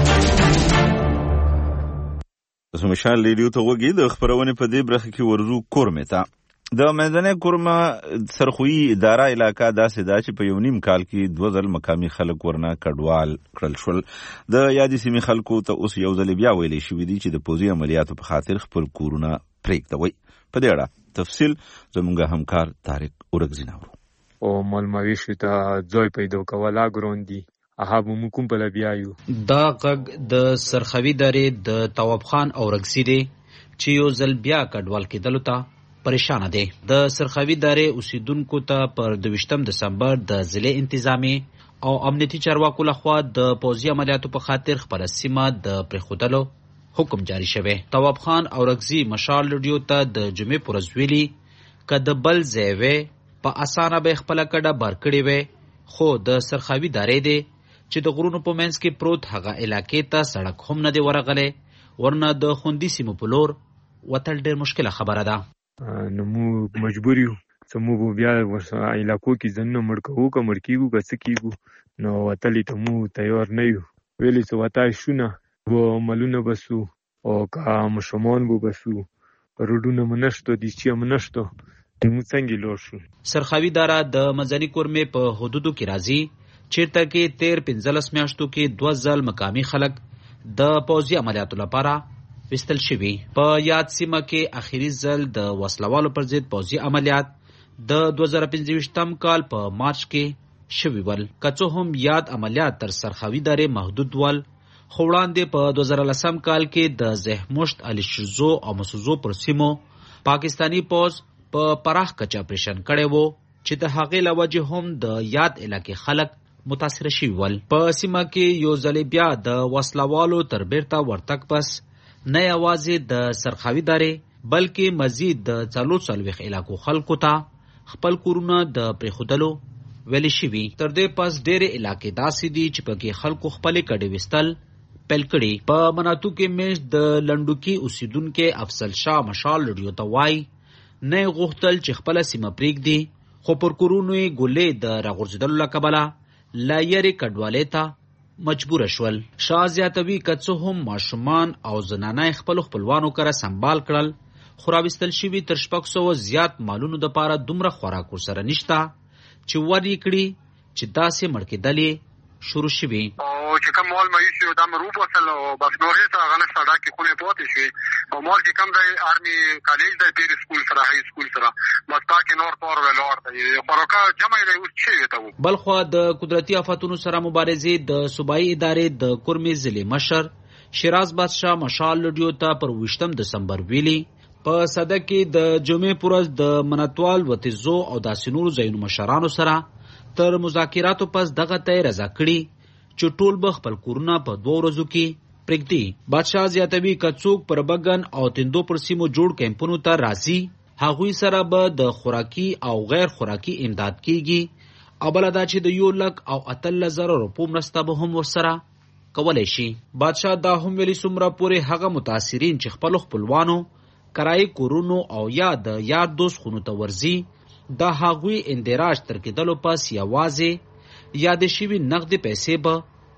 تاسو مشال ریډیو ته وګورئ. د خبرونه په دې برخه کې ورزو کورمه ته د منځنۍ کورمه سرخویی اداره علاقه داسې ده چې په یو نیم کال کې دوه ځل مقامي خلک ورنه کډوال کړل شول. د یادې سیمې خلکو ته اوس یو ځل بیا ویلی شوي دي چې د پوځي عملیاتو په خاطر خپل کورونه پرېږدوئ. په دې اړه تفصیل زموږ همکار طارق اورګزي ناورو. او مالمویشو ته ځای پیدا کول اګران دي هغه به موږ کوم بله بیایو. دا غږ د سرخوي درې د تواب خان اورګزي دی چې یو ځل بیا کډوال کېدلو ته پریشانه دی. د سرخوي درې اوسیدونکو ته پر دویشتم دسمبر د ضلع انتظامی او امنیتي چارواکو لخوا د پوځي عملیاتو په خاطر خپله سیمه د پرېښودلو حکم جاری شوی. تواب خان اورګزي مشال ریډیو ته د جمعې په ورځ ویلي که د بل ځای وی په اسانه به خپله کډه بار کړې وی خو د سرخوي درې دی چې د غرونو په منځ کې پروت هغه علاقې ته سړک هم نه دی ورغلی ورنه د خوندي سیمو په لور وتل ډېر مشکله خبره ده. نو موږ مجبور یو چې موږ بیا ورسره علاقو کې ځنونه مړ کوو که مړ کېږو که څه کېږو نو وتلې ته موږ تیار نه یو. ویلې چې وتای شو نه به عملونه بسو او که ماشومان به بسو روډونه مو نشته دیچې مو نشته نو موږ څنګه لوړ شو. سرخوي داره د منځني کورمې په حدودو کې راځي چیرته کې تیر پنځلس میاشتو کې دوه ځل مقامي خلک د پوځي عملیاتو لپاره وستل شوي. په یاد سیمه کې اخیری ځل د وسلوالو پر ضد پوځي عملیات د دوه زره پنځه کال په مارچ کې شوي ول. که څه هم یاد عملیات تر سرخوي درې محدود ول خو وړاندې په دوه زره لسم کال کې د زهمشت علي شرزو او مسوزو پر سیمو پاکستانی پوځ په پراخ کچه اپریشن کړی وو چې د هغې له وجې هم د یاد علاقې خلک متاثره شوي ول. په سیمه کې یو ځل بیا د وسلوالو تر بیرته ورتګ پس نه یوازې د سرخوي درې بلکې مزید د څلور څلوېښت علاقو خلکو ته خپل کورونه د پرېښودلو ویلې شوي. تر دې پس ډېرې علاقې داسې دي چې پکې خلکو خپلې کډې ویستل پیل کړي. په مناتو کې میشت د لنډوکي اوسیدونکي افضل شاه مشال ریډیو ته وایي نه یې غوښتل چې خپله سیمه پرېږدي خو پر کورونو یې ګولې د راغورځېدلو له کبله لا یرې کډوالۍ ته مجبور شول. شاه زیاتوي که څه هم ماشومان او زنانه خپل خپلوانو کره سنبال کړل خو راوستل شوي تر شپږ سوه زیات مالونو دپاره دومره خوراک ورسره نشته چې ور یې کړي چې داسې مړ کېدل شروع شوي. او چې کوم مال مایوس شو دا مروب وصل او بس نور هیڅ هغه نشته ډاکې خونې پاتې شوې او مال چې کوم دی آرمي کالج دی پیر سکول سره هاي سکول سره بس تاکې نور پور ولاړ دی خوراکه جمع دی اوس شوې ته. بلخوا د قدرتي آفتونو سره مبارزې د صوبایي ادارې د کورمې ضلع مشر شیراز بادشاه مشال ریډیو ته پر اوویشتم دسمبر ویلي په صده کې د جمعې په ورځ د منتوال وتیزو او داسې نورو ځایونو مشرانو سره تر مذاکراتو پس دغه ته رضا کړي چې ټول به خپل کورونه په دوه ورځو کې پرېږدي. بادشاه زیاتوي که څوک پر بګن او تندو پر سیمو جوړ کیمپونو ته راځي هغوی سره به د خوراکي او غیر خوراکي امداد کیږي او بله دا چې د یو لک او اتلس زره روپو مرسته به هم ورسره کولی شي. بادشاه دا هم ویلي څومره پورې هغه متاثرین چې خپلو خپلوانو کرایي کورونو او یا د یار دوست خونو ته ورځي د هغوی اندراج تر کېدلو پس یوازې یادې شوي نغدې پیسې به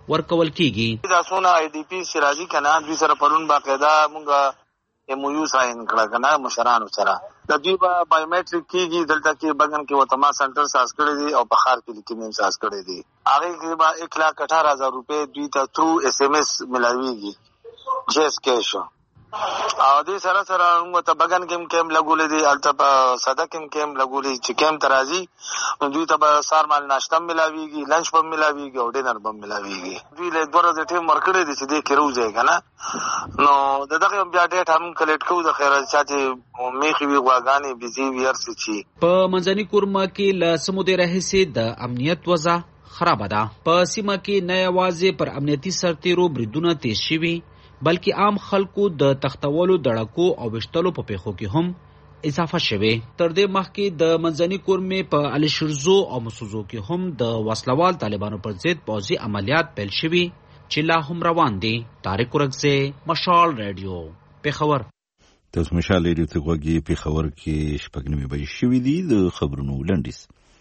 ورکول کیږي. دا سونه آی ډی پی سراجی کنه دوی سره پرون باقاعده مونږه ایم او یو ساين کړه کنه مشرانو سره د دوی په بایومټریک کېږي دلته کې بګن کې وتما سنټر ساز کړی دي او بخار کې لیکینیم ساز کړی دي هغه کې به ایک لاکھ اٹھارہ ہزار روپے دوی ته تھرو ایس ایم ایس ملاويږي جیس کیش او دې سره سره موږ ته بګن کې کېم لګولې دي الته په صدا کې کېم لګولې چې کېم ترازی دوی ته به سار مال ناشته ملاويږي لنچ په ملاويږي او ډینر په ملاويږي دوی له دوه ورځې ټیم ورکړي دي چې دې کې روزه کنه نو دغه بیا ډیټ هم کلیکټ کوو د خیرات چاته میخي وی غواګانی بيزي ويرس چی په منځني کورما کې ل سمودي راهسي د امنیت وضع خراب ده. په سیمه کې نه یوازې پر امنیتي سرتیرو بریدونه تیز شوي بلکې عام خلکو د تختولو دړکو او وشتلو په پیښو کې هم اضافه شوه. تر دې مخکې د منځني کورمې په علي شرزو او مسوزو کې هم د وسلوال طالبانو پر ضد پوځي عملیات پیل شوي چې لا هم روان دي. طارق ورکزه مشال رادیو پیښور. تاسو مشال رادیو ته غوږی پیښور کې شپږ نیمې بجې شوې دي. د خبرونو لنډیز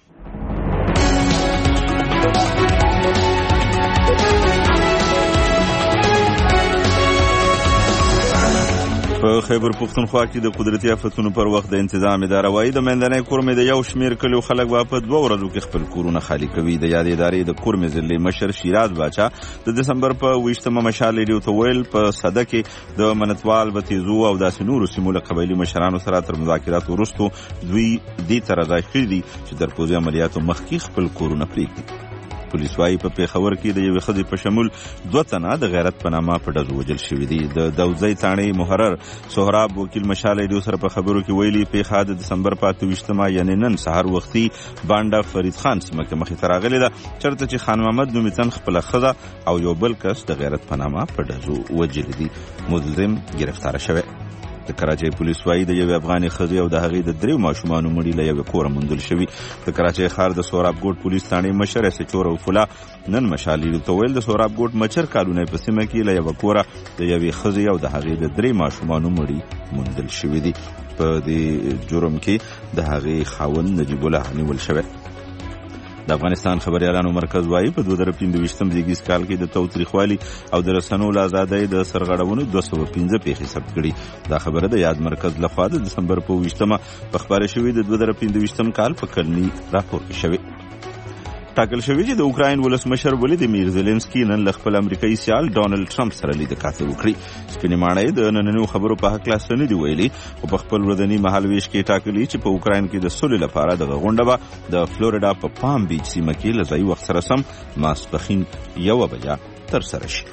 په خیبر پښتونخوا کې د قدرتي آفتونو پر وخت د انتظام اداره وايي د منځنۍ کورمې د یو شمېر کلیو خلک به په دوه ورځو کې خپل کورونه خالي کوي. د یادې ادارې د کورمې ضلعې مشر شیراز باچا د دسمبر په اوویشتمه مشال ریډیو ته ویل په سده کې د منتوال بتیزو او داسې نورو سیمو له قبایلي مشرانو سره تر مذاکراتو وروسته دوی دې ته رضا کړي دي چې تر پوځي عملیاتو مخکې خپل کورونه پرېږدي. پولیس وايي په پیښور کې د یوې ښځې په شمول دوه تنه د غیرت په نامه په ډزو وژل شوي دي. د دوزۍ تاڼې محرر سهراب وکیل مشال ریډیو سره په خبرو کې ویلي پیښه د دسمبر په اته ویشتمه یعنې نن سهار وختي بانډه فرید خان سیمه کې مخې ته راغلې ده چېرته چې خان محمد نومي تن خپله ښځه او یو بل کس د غیرت په نامه په ډزو وژلي دي. ملزم ګرفتاره شوی. د کراچۍ پولیس وايي د یوې افغاني ښځې او د هغې د دریو ماشومانو مړي له یوې کوره موندل شوي. د کراچۍ ښار د سوراب ګوټ پولیس تاڼې مشر ایس ایچ او رؤف الله نن مشال ریډیو ته ویل د سوراب ګوټ مچر کالونی په سیمه کې له یوه کوره د یوې ښځې او د هغې د درې ماشومانو مړي موندل شوي دي. په دې جرم کې د هغې خاوند نجیب الله نیول شوی. د افغانستان خبريالانو مرکز وايي په دوه زره پنځه زیږیز کال کې د تاوتریخوالي او د رسنیو له ازادۍ د سرغړونو دوه سوه پنځه پیښې ثبت کړي. دا خبره د یاد مرکز لخوا د دسمبر په اوویشتمه په خپاره شوي د دوه زره پنځه کال په کلني راپور کې شوی. ټاکل شوی چې د اوکراین ولسمشر ولادیمیر زيلنسکي نن له خپل امریکایي سیال ډانلډ ټرمپ سره لیدل کاته وکړي. سپینې ماڼۍ د نننیو خبرو په هکله څه نه دي ویلي خو په خپل ورځني مهالویش کې ټاکلي چې په اوکراین کې د سولې لپاره دغه غونډه به د فلوریډا په پام بیچ سیمه کې له ځایي وخت سره سم ماسپښین یوه بجه ترسره شي.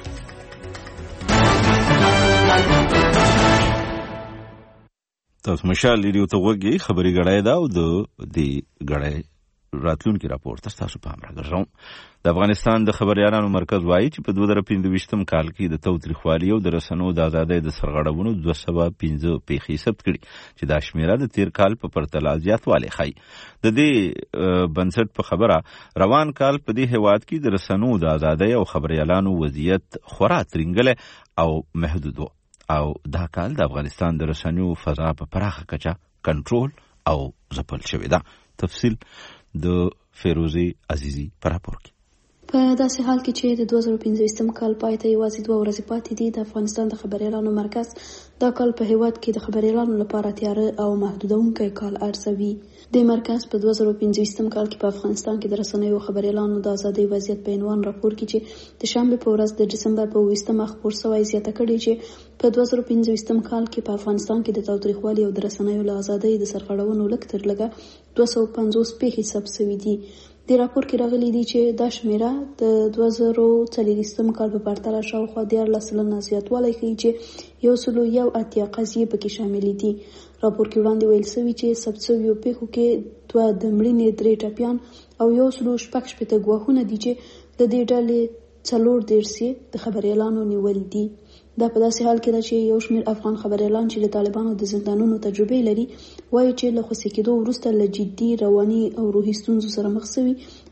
تاسو مشال ریډیو ته غوږی خبري غړای دا او د دې غړای راتلونکي راپور تاسو په امر راغږم. د افغانستان د خبريالانو مرکز وايي چې په دوه زره پنځه کال کې د تاوتریخوالي او د رسنیو د ازادۍ د سرغړونو دوه سوه پنځه پیښې ثبت کړي چې دا شمیره د تیر کال په پرتله زیاتوالی ښیي. د دې بنسټ په خبره روان کال په دې هیواد کې د رسنیو د ازادۍ او خبريالانو وضعیت خورا ترنګلی او محدود و او دا کال د افغانستان د رسنیو فضا په پراخه کچه کنټرول او ځپل شوې ده. تفصیل د فیروزی عزیزی پر راپور کې. په داسې حال کې چې د دوه زره پنځویشتم کال پای ته یوازې دوه ورځې پاتې دي د افغانستان د خبريالانو مرکز دا کال په هیواد کې د خبريالانو لپاره تیاره او محدودونکی کال ارزوي. د مرکز په دوه زره پنځویشتم کال کې په افغانستان کې د رسنیو خبريالانو د ازادۍ وضعیت په عنوان راپور کې چې د شنبه په ورځ د ډسمبر په اوویشتمه خپور شوی زیاته کړې چې په دوه زره پنځویشتم کال کې په افغانستان کې د تاوتریخوالي او د رسنیو له ازادۍ د سرغړونو لږ تر لږه دوه سوه پنځوس پیښې ثبت شوي دي. د راپور کې راغلي دي چې دا شمیره د دوه زره څلوېښتم کال په پرتله شاوخوا دیارلس سلنه زیاتوالی ښیي چې یو سلو یو اتیا قضیې پکې شاملې دي. راپور کې وړاندې ویل شوي چې ثبت شویو پیښو کې دوه د مړینې درې ټپیان او یو سلو شپږ شپېته ګواښونه دي چې د دې ډلې څلور دېرش یې د خبريالانو نیول دي. دا په داسې حال کې ده چې یو شمېر افغان خبريالان چې د طالبانو د زندانونو تجربې لري وایي چې له خوسي کېدو وروسته له جدي رواني او روحي ستونزو سره مخ شوي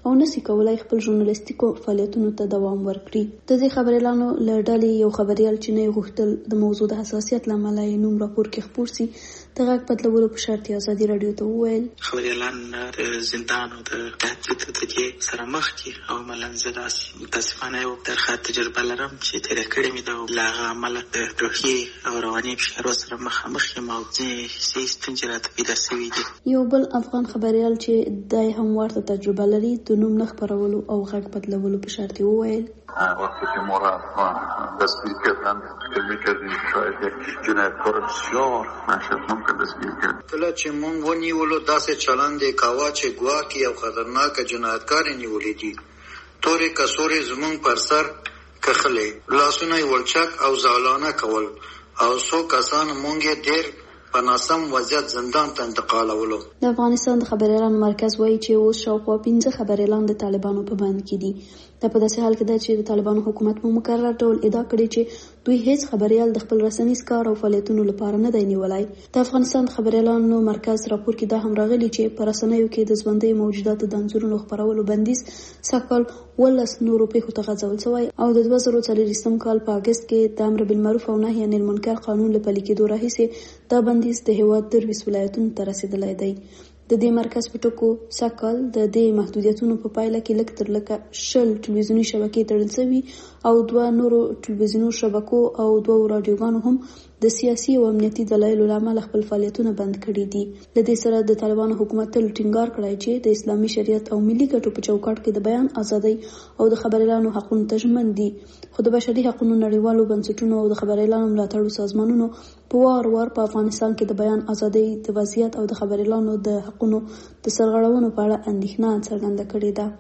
او نسی کولای خپل ژورنالیستیکو فعالیتونو ته دوام ورکړي. د دې خبريالانو له ډلې یو خبريال چې نه غوښتل د موضوع د حساسیت لامل یې نوم راپور کې خپور سي د غږ بدلولو په شرط یې ازادي راډیو ته وویل خبريالان د زندان او د تهدید د دې سره مخ دي او ملنځ داسې متاسفانه یو درخه تجربه لرم چې تېره کړې مې ده له هغه امله د روحي او رواني فشارو سره مخامخ یم او ځینې ستونزې راته پیدا شوي دي. یو بل افغان خبريال چې دی هم ورته تجربه لري د نوم نه خپرولو او غږ بدلولو په شرط یې وویل وقتی که ما را دستگیر کردن فکر میکردیم شاید یک جنایتکار بسیار وحشتناک دستگیر کرد. کله چې مونږ ونیولو داسې چلند یې کاوه چې ګواکې او خطرناکه جنایتکار یې نیولي دي. تورې کڅوړې زمونږ پر سر کښلې، لاسونه یې ولچک او زالانه کول او څو کسان مونږ یې ډېر په ناسم وضعیت زندان ته انتقالولو. د افغانستان د خبريالانو مرکز وایي چې اوس شاوخوا پنځه خبريالان د طالبانو په بند کې دي. دا په داسې حال کې ده چې د طالبانو حکومت په مکرر ډول ادعا کړې چې دوی هیڅ خبريال د خپل رسنیز کار او فعالیتونو لپاره نه دی نیولای. د افغانستان د خبريالانو مرکز راپور کې دا هم راغلي چې په رسنیو کې د ژوندۍ موجوداتو د انځورونو خپرولو بندیز سږکال ولس نورو پیښو ته غځول شوی او د دوه زره څلوېښتم کال په اګست کې د امر بالمعروف او نهي عن المنکر قانون له پلي کېدو راهیسې دا بندیز د هېواد درویشت ولایتونو ته رسېدلی دی. د دې مرکز په ټکو سږکال د دې محدودیتونو په پایله کې لږ تر لږه شل ټلویزیوني شبکې تړل شوي او دوه نورو ټلویزیوني شبکو او دوه راډیوګانو هم د سیاسي او امنیتي دلایلو له امله خپل فعالیتونه بند کړي دي. د دې سره د طالبانو حکومت تل ټینګار کړی چې د اسلامي شریعت او ملي ګټو په چوکاټ کې د بیان ازادۍ او د خبريالانو حقونو ته ژمن دي. خو د بشري حقوقو نړیوالو بنسټونو او د خبريالانو ملاتړو سازمانونو په وار وار په افغانستان کې د بیان ازادۍ د وضعیت او د خبريالانو د حقونو د سرغړونو په اړه اندېښنه څرګنده کړې ده.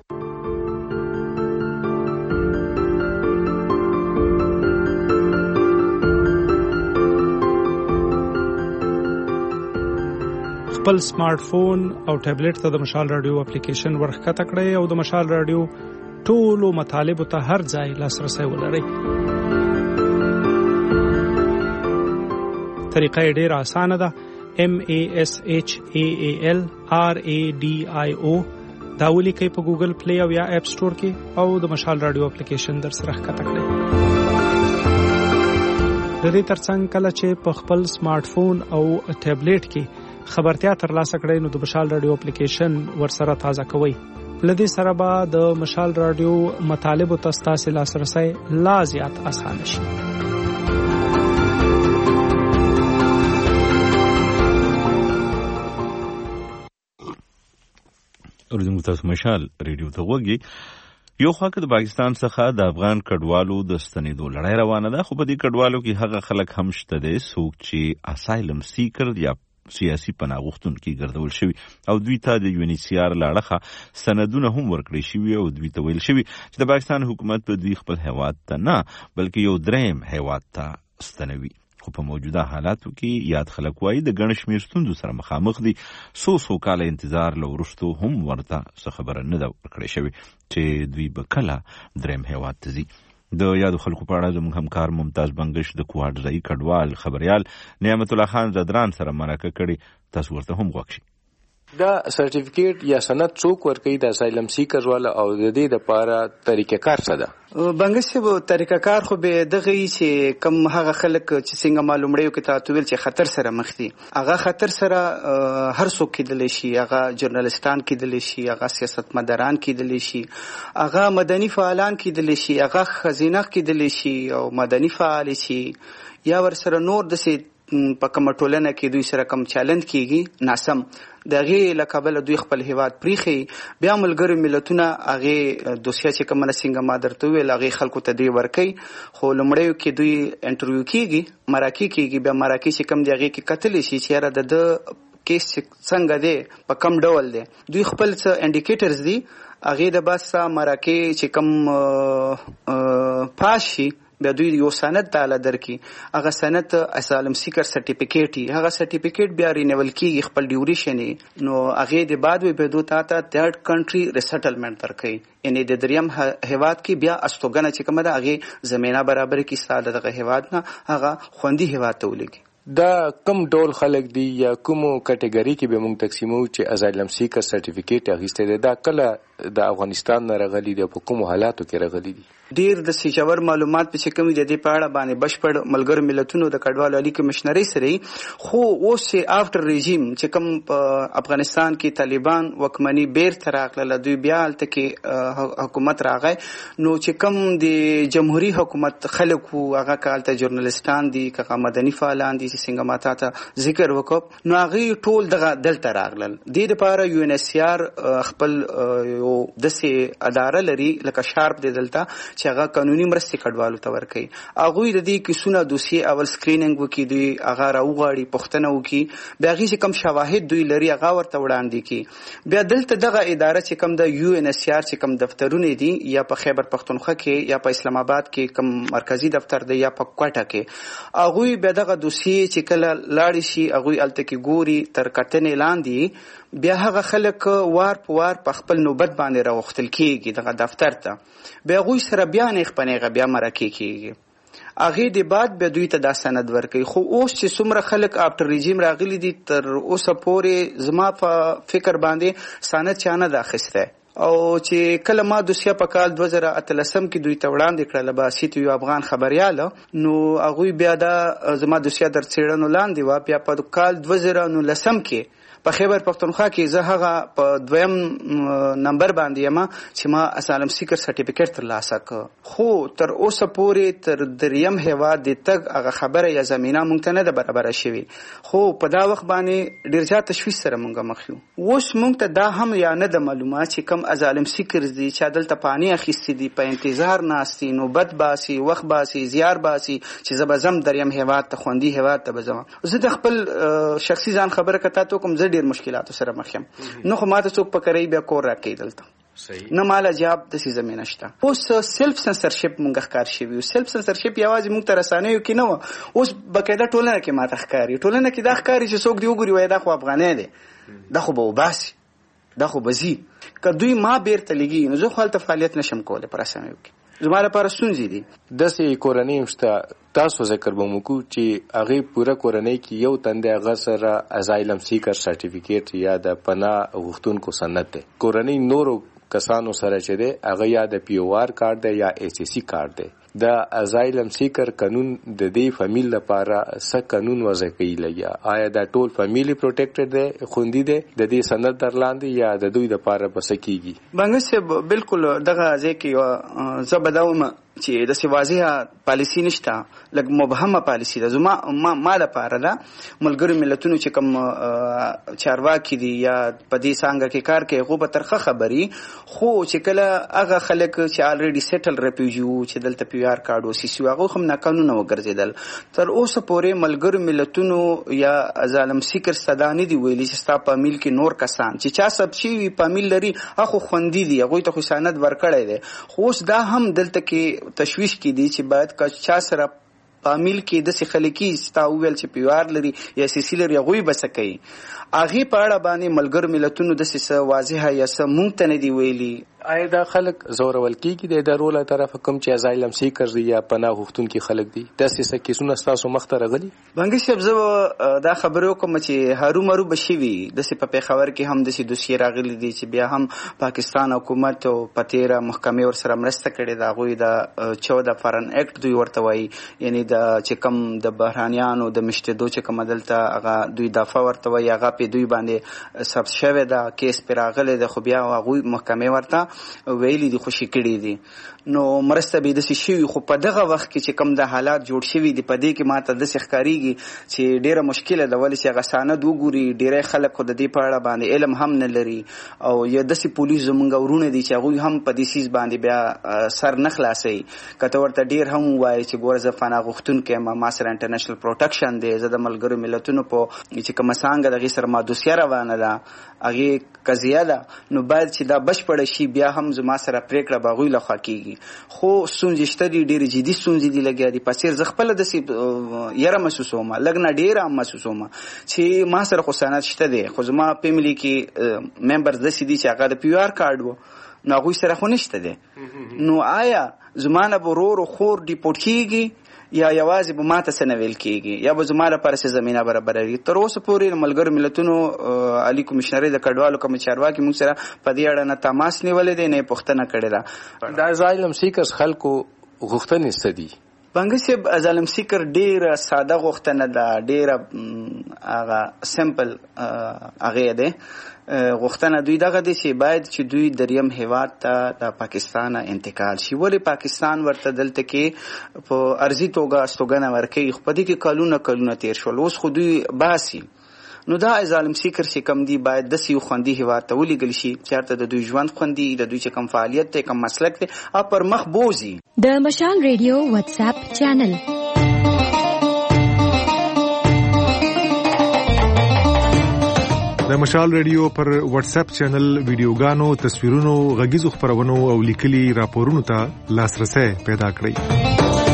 خپل سمارټ فون او ټابلیټ ته د مشال رادیو اپلیکیشن ورښکته کړئ او د مشال رادیو ټولو مطالبو ته هر ځای لاسرسی ولرئ. طریقه یې ډېره اسانه ده. M A S H A A L R A D I O دا ولیکئ په ګوګل پلی او یا اپ سټور کې او د مشال رادیو اپلیکیشن در سره ښکته کړئ. د دې ترڅنګ کله چې په خپل سمارټ فون او ټابلیټ کې خبرتیا ترلاسه کړئ نو د مشال رادیو اپلیکیشن ورسره تازه کوئ. لدې سره به د مشال رادیو مطالبو ته ستاسو لاسرسی لا زیات اسانه شي. اوریدونکو تاسو مشال ریډیو ته وګورئ. یو خوا کې د پاکستان څخه د افغان کډوالو د ستنېدو لړۍ روانه ده، خو په دې کډوالو کې هغه خلک هم شته دي څوک چې اسایلم سیکر یا سیاسي پناه غوښتونکي ګرځول شوي او دوی ته د یو ان ایچ سی آر له اړخه سندونه هم ورکړي شوي او دوی ته ویل شوي چې د پاکستان حکومت په دوی خپل هیواد ته نه بلکې یو دریم هیواد ته ستنوي. خو په موجوده حالاتو کې یاد خلک وایي د ګڼ شمېر ستونزو سره مخامخ دي. څو څو کاله انتظار له وروستو هم ورته څه خبره نه ده ورکړې شوې چې دوی به کله دریم هیواد ته ځي. د یادو خلکو په اړه زموږ همکار ممتاز بنگش د کوهاټزایي کډوال خبريال نعمت الله خان زدران سره مرکه کړي. تاسو ورته هم غوښ شئ. دا سرټیفیکیټ یا سند څوک ورکوي د اسایلم سیکر والا او د دې لپاره طریقه کار څه ده؟ بنګس به طریقه کار خو به دغه چې کم هغه خلک چې څنګه معلومړیو کې تاسو ویل چې خطر سره مخ دي، هغه خطر سره هر څوک کېدلی شي، هغه جرنالستان کېدلی شي، هغه سیاستمداران کېدلی شي، هغه مدني فعالان کېدلی شي، هغه خزینه کېدلی شي او مدني فعال شي یا ور سره نور د سي په کوم ټولنه کې دوی سره کوم چیلنج کیږي ناسم دغه لکابل دوی خپل هیواد پریخي بیا ملګری ملتونه هغه دوسیه چې کوم څنګه ما درته ویل هغه خلکو ته دی ورکي خو لمړیو کې دوی انټرویو کیږي مراکي کیږي بیا مراکي چې کوم دیغه کې قتل شي چې را د کیس څنګه دی په کوم ډول دی دوی خپل څه انډیکیټرز دي هغه د باسا مراکي چې کوم پاشي بیا دوی یو سند تعالی درکې هغه سند اسالم سیکر سرټیفیکیټ هغه سرټیفیکیټ بیا رینیول کیږي خپل ډیوریشن نو هغه د بعد وی به دوی ته تھرد کنټری ریسټلمنٹ درکې یعنی د دریم هیواد کې بیا استوګنه چې کومه ده هغه زمينه برابر کې ساده دغه هیواد نه هغه خوندي هیواد ته ولګي. دا کم ډول خلک دي یا کومو کټګوري کې به موږ تقسیمو چې اسایلم سیکر سرټیفیکیټ اخیسته ده دا کله د افغانستان نه راغلي دي په کوم حالاتو کې راغلي دي؟ ډیر د سیجور معلومات په چې کوم د دې په اړه باندې بشپړ ملګر ملتونو د کډوالو عالی کمشنري سره خو اوس افټر رژیم چې کوم په افغانستان کې طالبان وکمنی بیر تر راغله دوی بیا الته کې حکومت راغی نو چې کوم د جمهوریت حکومت خلکو هغه کالته ژورنالیستان دي که مدني فعالان دي چې څنګه ماته ته ذکر وکړ نو هغه ټول دغه دلته راغلل د لپاره یو ان ایس سی آر خپل یو دسه اداره لري لکه شارپ د دلته چې هغه قانوني مرستې کډوالو ته ورکوي هغوی د دې کیسونه دوسیه اول سکرینینګ وکړي دوی هغه راوغواړي پوښتنه وکړي بیا هغې چې کوم شواهد دوی لري هغه ورته وړاندې کړي بیا دلته دغه اداره چې کوم د یو ان ایس سی آر چې کوم دفترونه دي یا په خیبر پښتونخوا کې یا په اسلام آباد کې کوم مرکزی دفتر دی یا په کوټه کې هغوی بیا دغه دوسیه چې کله لاړې شي هغوی هلته کې ګوري تر کتنې لاندې بیا هغه خلک وار په وار په خپل نوبت باندې راوختل کېږي دغه دفتر ته بیا هغوی سره بیا نیغ په نیغه بیا مرکې کېږي هغې د بعد بیا دوی ته دا سند ورکوي خو اوس چې څومره خلک افټر رژیم راغلي دي تر اوسه پورې زما په فکر باندې سند چا نه ده اخیستی او چې کله ما دوسیه په کال دوه زره اتلسم کې دوی ته وړاندې کړله باسیت یو افغان خبریاله نو هغوی بیا دا زما دوسیه در څېړنو لاندې وه بیا په کال دوه زره نولسم کې په خیبر پښتونخوا کې زه هغه په دویم نمبر باندې یم چې ما اسالم سیکر سرټیفیکیټ ترلاسه کړ خو تر اوسه پورې تر دریم هیواد د تګ هغه خبره یا زمینه مونږ ته نه ده برابره شوې خو په دا وخت باندې ډېر زیات تشویش سره مونږ مخ یو اوس مونږ ته دا هم یا نه ده معلومه چې کوم اسالم سیکرز دي چې دلته پانی اخیستي دي په انتظار ناست دي نوبت باسي وخت باسي زیار باسي چې زه به ځم دریم هیواد ته خوندي هیواد ته به ځم زه د خپل شخصي ځان خبره کته ته کوم ډیر مشکلاتو سره مخ یم نو خو ماته څوک پکړی بیا کور راکې دلته نه مال جواب د سي زمينه شته اوس سیلف سنسرشپ مونږ ښکار شي وي سیلف سنسرشپ یوازې مونږ ته رسانیو کې نه و اوس بقاعده ټولنه کې ماته ښکاری ټولنه کې دا ښکاری چې څوک دی وګوري وای دا خو افغاني دی دا خو به وباسي دا خو بزي که دوی ما بیرته لګي نو زه خپل فعالیت نشم کولای پر رسنیو کې زما لپاره ستونزې دي داسې کورنۍ شته تاسو ذکر به مو کوو چې هغې پوره کورنۍ کې یو تندی هغه سره ازایلم سیکر سرټیفیکیټ یا د پناه غوښتونکو سند دی کورنۍ نورو کسانو سره چې دی هغه یا د پی او آر کارت دی یا ایس سی کارت دی د ازایلم سیکر قانون د دې فامیل لپاره څه قانون وضع کوي لګیا آیا دا ټول فامیلی پروټیکټډ دی خوندي دی د دې سند در لاندې یا د دوی لپاره بس کیږي بنګ صاحب بالکل دغه ځکه زه بداوم چې د سی واضحه پالیسی نشته لکه مبهمه پالیسی ده زما ما ما لپاره ده ملګرو ملتونو چې کوم چارواکي دي یا په دې څنګه کې کار کوي خو به ترخه خبري خو چې کله هغه خلک چې الریډي سیټل ریفیوجی وو چې دلته پی آر کارت او سی سی هغه هم ناقانونه وګرځیدل تر اوسه پورې ملګرو ملتونو یا ظالم سیکر صدانه دی ویلي چې ستا په میل کې نور کسان چې چا سب شي په میل لري هغه خوندي دي هغه ته خو سند ورکړی دی خو اوس دا هم دلته کې تشویش کې دي چې باید کا چا سره پامیل کې د سي خلکی ستا ویل چې پیوار لري یا سیسی لري غوي بس کوي اغه په اړه باندې ملګر ملتونو د سي واضحه یا سم مونږ ته نه دی ویلي آیا دا خلک زورول کیږي د ادارو له طرف کوم چې ازایلم سیکر یا پناه غوښتونکي خلک دي د سي کیسونه تاسو مخ ته راغلي بنګ شپ زه دا خبرو کوم چې هارو مرو بشوي د سي په خبر کې هم د سي دوسیه راغلي دي چې بیا هم پاکستان حکومت او پتیرا محکمه ور سره مرسته کړي دا غوي د چودہ فارن اکټ دوی ورته وایي یعنی د چې کوم د بهرانيانو د مشتدو چې کوم دلته هغه دوی دفاع ورته وایي هغه په دوی باندې سب شوه دا کیس پر راغله د خو بیا هغه محکمه ورته ویلي دي خوشي کړي دي نو مرسته به د شي خو په دغه وخت کې چې کوم د حالات جوړ شوي دي په دې کې ماته د ښکاریږي چې ډیره مشکله ده ولې چې غسانه دوګوري ډیره خلک خو د دې په اړه باندې علم هم نه لري او یا د سي پولیس زمونږ ورونه دي چې هغه هم په دې سیس باندې بیا سر نه خلاصي کته ورته ډیر هم وایي چې ګوره ز فنا غختون کې ما ماسر انټرنیشنل پروټیکشن دی زه د ملګرو ملتونو په چې کوم څنګه دغه سره ما دوسیه روانه ده هغه قضیه ده نو باید چې دا بشپړ شي بیا هم زما سره پریکړه باغوي لخوا کیږي خو سونځشته دي ډېر جدي سونځي دي لګیا دي پسیر ز خپل د سي یره محسوسومه لګنه ډېر هم محسوسومه چې ما سره خو سند شته دي خو زما فیملی کې ممبرز د سي دي چې هغه د پی آر کارت وو نو غوي سره خو نشته دي نو آیا زمانه برور خور ډیپورت کیږي یا یوازې به ماته څه نه ویل کېږي یا به زما لپاره څه زمینه برابروي. تر اوسه پورې ملګرو ملتونو عالي کمیشنرۍ د کډوالو کوم چارواکي موږ سره په دې اړه نه تماس نیولی دی نه یې پوښتنه کړې ده. د ازایلم سیکرز خلکو غوښتنې څه دي؟ بنګ صاحب ازالم سیکر ډیره ساده غوښتنه ده، ډیره هغه سمپل هغه ده. غوښتنه دوی دغه دي چې باید چې دوی دریم هیواد ته د پاکستان انتقال شي. ولې پاکستان ورته دلته کې په ارزي توګه استوګنه ورکوي؟ خو په دې کې کلونه کلونه تیر شول، اوس خو دوی باسي. نو دا ظالم سیکر چې کم دی باید د سیو خوندي هیواد ته ولېږل شي چېرته د دوی ژوند خوندي، د دوی چې کم فعالیت دی، کم مسلک دی، او پر مخ بوزي. د مشال ریډیو واتس اپ چینل د مشال ریډیو پر واتس اپ چینل ویډیوګانو، تصویرونو، غږیزو خبرونو او لیکلي راپورونو ته لاسرسي پیدا کړئ.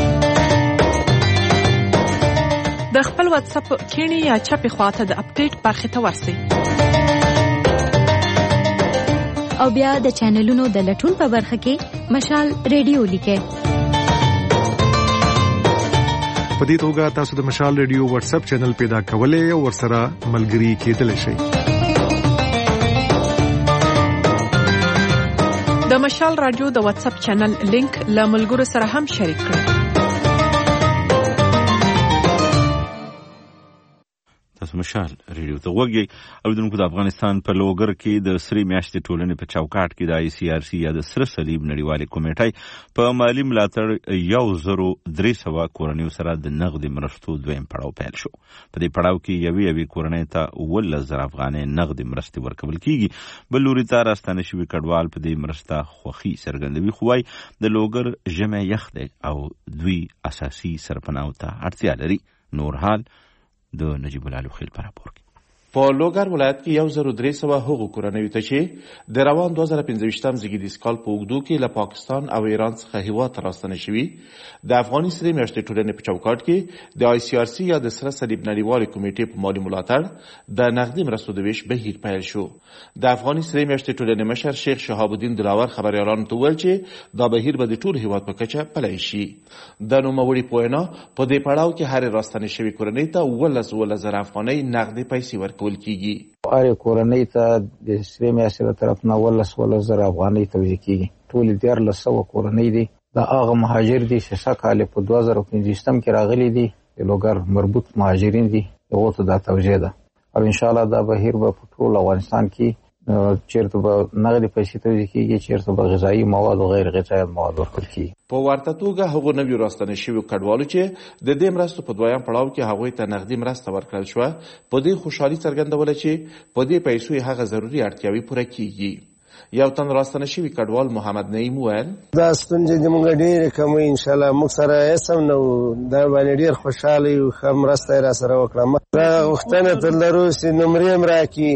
د خپل واتس اپ کینی یا چپی خواته د اپډیټ برخه ته ورسئ او بیا د چینلونو د لټون په برخه کې مشال ریډیو لیکئ. په دې توګه تاسو د مشال ریډیو واتس اپ چینل پیدا کولای او ورسره ملګري کېدلی شئ. د مشال رادیو د واتس اپ چینل لینک له ملګرو سره هم شریک کړئ. تاسو مشال ریډیو ته وګورئ. اوریدونکو، د افغانستان په لوګر کې د سری میاشتې ټولنې په چوکاټ کې د آی سی آر سی یا د سره صلیب نړیوالې کمیټې په مالی ملاتړ یو زرو درې سوه کورنیو سره د نغدي مرستو دویم پړاو پیل شو. په دې پړاو کې یوې یوې کورنۍ ته اوولس زره افغانۍ نغدي مرستې ورکول کیږي. بل لوري ته راستانه شوي کډوال په دې مرسته خوښي څرګندوي، خو وايي د لوګر ژمی یخ دی او دوی اساسي سرپناو ته اړتیا لري. نور حال د نجیب الله خیل پر راپور کې. په لوګر ولایت کې یو زرو درې سوه هغو کورنیو ته چې د روان دوه زره پنځه ویشتم زیږدیز کال په اوږدو کې له پاکستان او ایران څخه هیواد ته راستنه شوي، د افغاني سرې میاشتې ټولنې په چوکاټ کې د آی سی آر سی یا د سره صلیب نړیوالې کمیټې په مالي ملاتړ د نغدي مرستو د ویش بهیر پیل شو. د افغاني سرې میاشتې ټولنې مشر شیخ شهاب الدین دلاور خبریالانو ته وویل چې دا بهیر به د ټول هیواد په کچه پلی شي. د نوموړي په وینا په دې پړاو کې هرې راستنې شوې کورنۍ ته اوولس اوولس زره افغانۍ نغدي پیسې ورکول کیږي. هرې کورنۍ ته د سرې میاشتې له طرف نه اوولس اوولس زره افغانۍ توزیع کیږي. ټولې دیارلس سوه کورنۍ دي. دا هغه مهاجر دي چې سږ کال په دوه زره پنځه ویشتم کې راغلي دي، د لوګر مربوط مهاجرین دي، هغو ته دا توجیه ده. او انشاءالله دا بهیر به په ټول افغانستان کې چیرته به نغدي پیسې توزیع کیږي، چیرته به غذایي مواد او غیر غذایي مواد ورکول کیږي. په ورته توګه هغو نویو راستنه شویو کډوالو چې د دې مرستو په دویم پړاو کې هغوی ته نغدي مرسته ورکړل شوه په دې خوشحالي څرګندوله چې په دې پیسو یې هغه ضروري اړتیاوې پوره کیږي. یو تن راستنه شوي کډوال محمد نعیم وویل دا ستونزې زموږ ډېرې کموي، انشاءالله موږ سره هېڅ هم نه وو، دا باندې ډېر خوشحاله یو، ښه مرسته یې راسره وکړه. دا غوښتنه تر لرو چې نمرې هم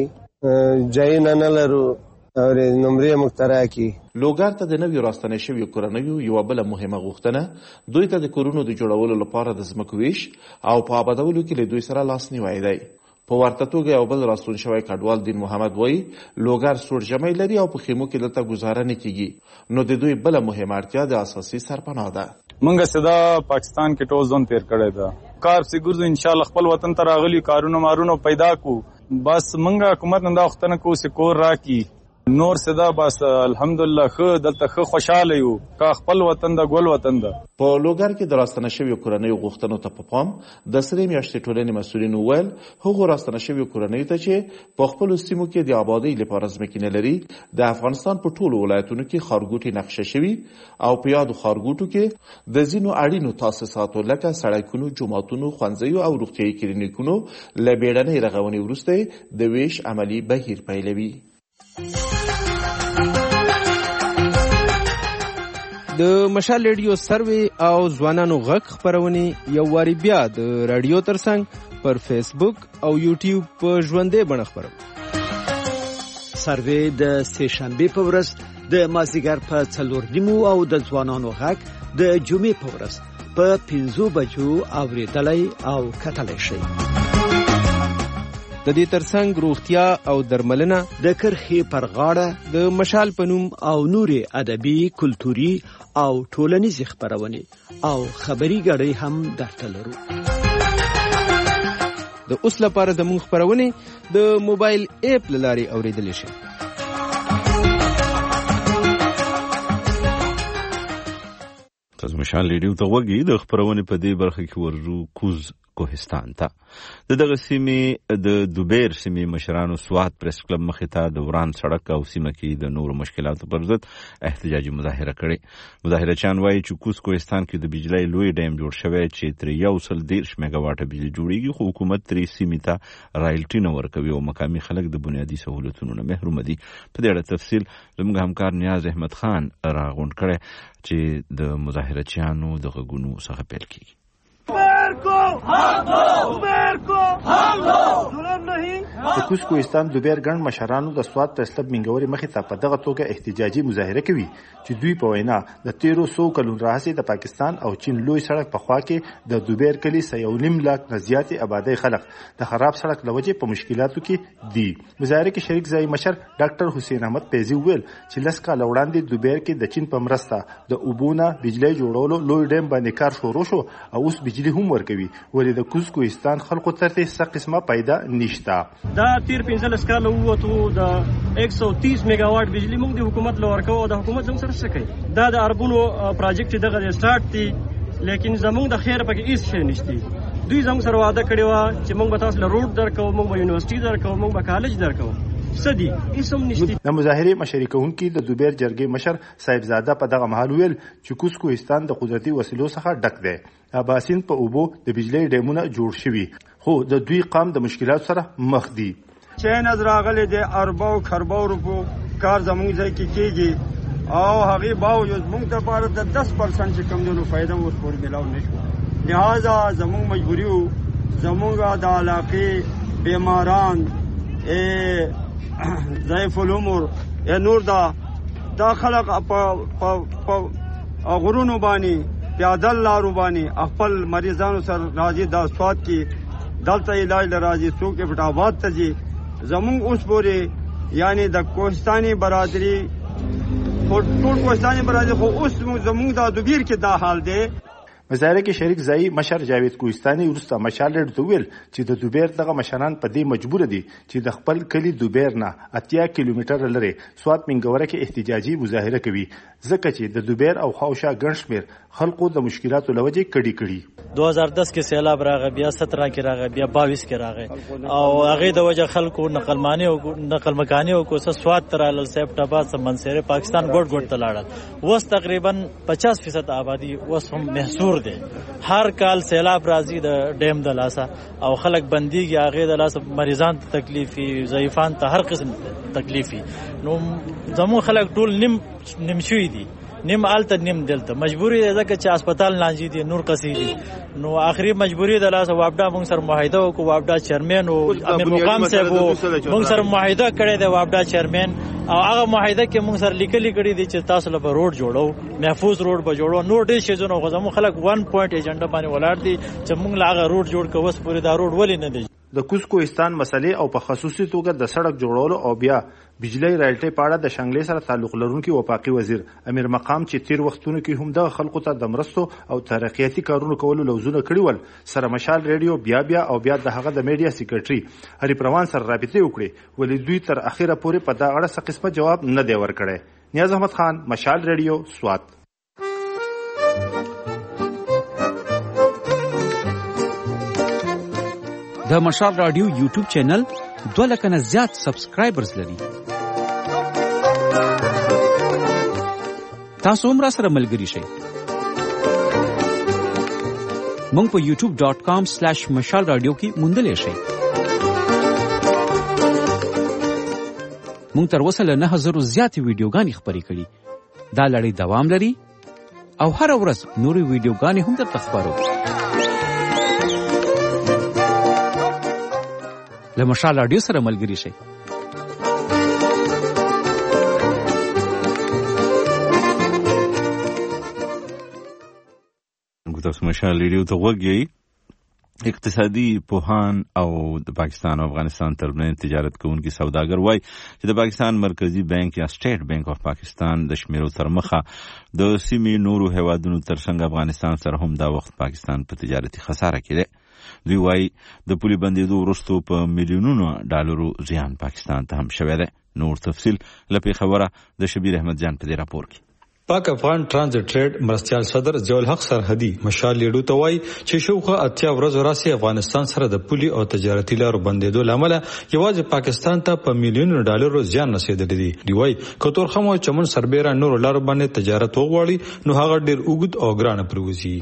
راکړي، ځایونه نه لرو او نمرې موږ ته راکړي. لوګر ته د نویو راستنه شویو کورنیو یوه بله مهمه غوښتنه دوی ته د کورونو د جوړولو لپاره د ځمکو ویش او په آبادولو کې له دوی سره لاسنیوی دی. په ورته توګه یو بل راستون شوی کډوال دین محمد وایي لوګر سوړ ژمی لري او په خیمو کې دلته ګزاره نه کیږي، نو د دوی بله مهمه اړتیا د اساسي سرپناه ده. منګه سدا پاکستان کې ټول ځون تیر کړی ده، کار سي ګرځو انشاءالله خپل وطن ته راغلي، کارونه مارونه پیدا کو، بس منګه حکومت نن دا وختنه کو سکور راکی نور صدا بس الحمدلله خو دلته خو خوشاله یو کا خپل وطن د ګل وطن ده. په لوګر کې د راستنه شویو کورنیو غوښتنو ته په پام د سرې میاشتې ټولنې مسؤلین وویل هغو راستنه شویو کورنیو ته چې په خپلو سیمو کې د آبادۍ لپاره ځمکې نه لري د افغانستان په ټولو ولایتونو کې ښارګوټي نقشه شوي او په یادو ښارګوټو کې د ځینو اړینو تاسیساتو لکه سړکونو، جوماتونو، ښوونځیو او روغتیایي کلینیکونو له بیړنۍ رغونې وروسته د ویش عملي بهیر پیلوي. د مشال ریډیو سروي او ځوانانو غږ خپرونې یو واري بیا د رادیو ترڅنګ پر فیسبوک او یوټیوب په ژوندۍ بڼه خپروي. سروي د سې شنبې په ورځ د مازدیګر په څلور نیمو او د ځوانانو غږ د جمعې په ورځ په پنځو بجو اورېدلی او کتلی شئ. د دې ترڅنګ روغتیا او درملنه، د کرښې پر غاړه، د مشال په نوم او نورې ادبي، کلتوري او ټولنیزې خپرونې او خبري ګړۍ هم درته لرو. د اوس لپاره زموږ خپرونې د موبایل اپ له لارې اورېدلی شئ. تاسو مشال ریډیو ته وګورئ. د خپرونې په دې برخه کې ورجو کوز کوهستان ته د دغه سیمې د دوبیر سیمې مشرانو سوات پریس کلب مخې ته د وران سړک او سیمه کې د نورو مشکلاتو پر ضد احتجاجي مظاهره کړې. مظاهره چان وایي چې کوز کوهستان کې د بجلی لوی ډیم جوړ شوی چې تر یو سل دېرش میگا واټه بجلی جوړیږي، خو حکومت ترې سیمې ته رایلټي نه ورکوي او مقامي خلک د بنیادي سهولتونو نه محروم دي. په دې اړه تفصیل زموږ همکار نیاز احمد خان راغونډ کړی چې د مظاهره چانو د غږونو څخه پیل کیږي. د کوز کوهستان دوبیر ګڼ مشرانو د سوات پریس کلب منګوري مخې ته په دغه توګه احتجاجي مظاهره کوي چې دوی په وینا د تیرو سو کلونو راهیسې د پاکستان او چین لوی سړک په خوا کې د دوبیر کلي سیو نیم لاک نه زیاتې آبادۍ خلک د خراب سړک له وجې په مشکلاتو کې دي. مظاهره کې شریک ځای مشر ډاکټر حسین احمد پیزي ویل چې لس کاله وړاندې دوبیر کې د چین په مرسته د اوبونه بجلی جوړولو لوی ډیم باندې کار شروع شو او اوس بجلی هم ورکوي، ولې د کوز کوهستان خلکو ترته څه قسمه پیدا نشته. دا تیر پنځلس کاله ووتو د یک سو تیس میگا واټ بجلی موږ د حکومت له ورکو او د حکومت زموږ سره څه کوي. دا د اربونو پروجیکټ دغه سٹارټ دي، لیکن زموږ د خیر پکې هیڅ شی نشته. دوی زموږ سره وعده کړی و چې موږ به تاسو له روډ درکو، موږ به یونیورسيټي درکو، موږ به کالج درکو. سدي اسم نشته. د مظاهره مشرکونکو د دوبیر جرګې مشر صاحبزاده په دغه محل ویل چې کوز کوهستان د قدرتي وسیلو څخه ډک دی. اباسین په اوبو د بجلی ډیمونه جوړ شوي، خو د دوی قام د مشکلات سره مخ دي. چین از راغلي د اربو خربو روپو کار زموږ ځای کې کیږي او هغه باوجود موږ ته پاره د دس پرسنټ چې کم دنو فائدہ اوس پورې ملاو نشو. لہذا زموږ مجبوری وو زموږ د علاقې بیماران ا ضعیف العمر یا نور دا دا خلق په غرونو باندې پیادل لارو باندې خپل مریضانو سره راځي. د سوات کې دلته علاج لراځي، څوک په ټابات ته ځي. زموږ اوس پورې یعنی د کوهستاني برادری ټول کوهستاني برادری خو اوس زموږ د دوبیر کې دا حال دی. مظاهره کې شریک ځای مشر جاوید کوهستاني ورسته مشال ریډ ته ویل چې د دوبیر دغه مشران په دې مجبور دي چې د خپل کلی دوبیر نه اتیا کیلومتر لري سوات منګوره کې احتجاجي مظاهره کوي، ځکه چې د دوبیر او خاوشا ګڼ شمېر خلکو د مشکلاتو لوجې کډي کړي. دو هزار دس کې سیلاب راغی، بیا سترہ کې راغی، بیا باییس کې راغی او هغه د وجه خلکو نقل مانی او نقل مکانی او کوسه سوات ترال سیفټ آباد سمنسره پاکستان ګډ ګډ تلاړل. وس تقریبا پچاس فیصد آبادی وس هم محصور دي. هر کال سیلاب راځي د ډیم د لاسه او خلک بنديږي، هغه د لاسه مریضان ته تکلیفي، ضعیفان ته هر قسم تکلیفي. نو زمو خلک ټول نیم نیم شوي دي، نیم آلته نیم دلته مجبوری ده ځکه چې هسپتال ناجی دي، نور قصې دي. نو آخري مجبوری ده لاسه وابډا موږ سره معاهده وکړو، وابډا چیرمن او امیر مقام صاحب موږ سره معاهده کړی دی، وابډا چیرمن او هغه معاهده کې موږ سره لیکلي کړی دي چې تاسو له روډ جوړو، محفوظ روډ به جوړو. نور ډېر شیزونه خو زموږ خلک ون پوینټ ایجنډا باندې ولاړ دي چې موږ لا هغه روډ جوړ کوو. اوس پورې دا روډ ولې نه دی. د کوز کوهستان مسلې او په خصوصي توګه د سړک جوړولو او بیا بجلی رایلټي په اړه د شنګلې سره تعلق لرونکي وفاقي وزیر امیر مقام چې تیر وختونو کې هم د خلکو ته د مرستو او ترقیاتي کارونو کولو لوزونه کړي ول سره مشال ریډیو بیا بیا او بیا د هغه د میډیا سیکریټري هری پروان سره رابطه وکړي، ولې دوی تر اخیره پورې په دا اړه څه قسمه جواب نه دی ورکړی. نیاز احمد خان، مشال ریډیو، سوات. د مشال رادیو یوټیوب چینل دوه لکه نه زیات سبسکرایبرز لري. تاسو هم را سره ملګري شئ. مونږ په یوټیوب ډاټ کام سلیش مشال رادیو کې موندلی شئ. مونږ تر اوسه له نه زرو زیاتې ویډیوګانې خپرې کړي. دا لړۍ دوام لري او هره ورځ نورې ویډیوګانې هم درته خپرو. له مشال رادیو سره ملګري شئ. تاسو مشال رادیو ته وګورئ. اقتصادي پوهان او د پاکستان او افغانستان ترمنځ تجارت کوونکي سوداګر وایي چې د پاکستان مرکزی بانک یا سټیټ بانک اف پاکستان د شمیرو تر مخه د سیمې نورو هیوادونو ترڅنګ افغانستان سره هم دا وخت پاکستان په تجارتي خساره کې دی. دوی وایي د پولي بندېدو وروسته په میلیونونو ډالرو زیان پاکستان ته هم شوی دی. نور تفصیل له پیښوره د شبیر احمد جان په دې راپور کې. پاک افغان ټرانزیټ ټریډ مرستیال صدر ضیاء الحق سرحدي مشال لیډو ته وایي چې شوخه اتیا ورځې راسي افغانستان سره د پولي او تجارتي لارو بندېدو لامل یوازې پاکستان ته په میلیونونو ډالرو زیان رسیدلی دی. دی وایي کتور خمو چمن سربېره نور لارو باندې تجارت وغواړي نو هغه ډیر اوږد او ګران پروزي.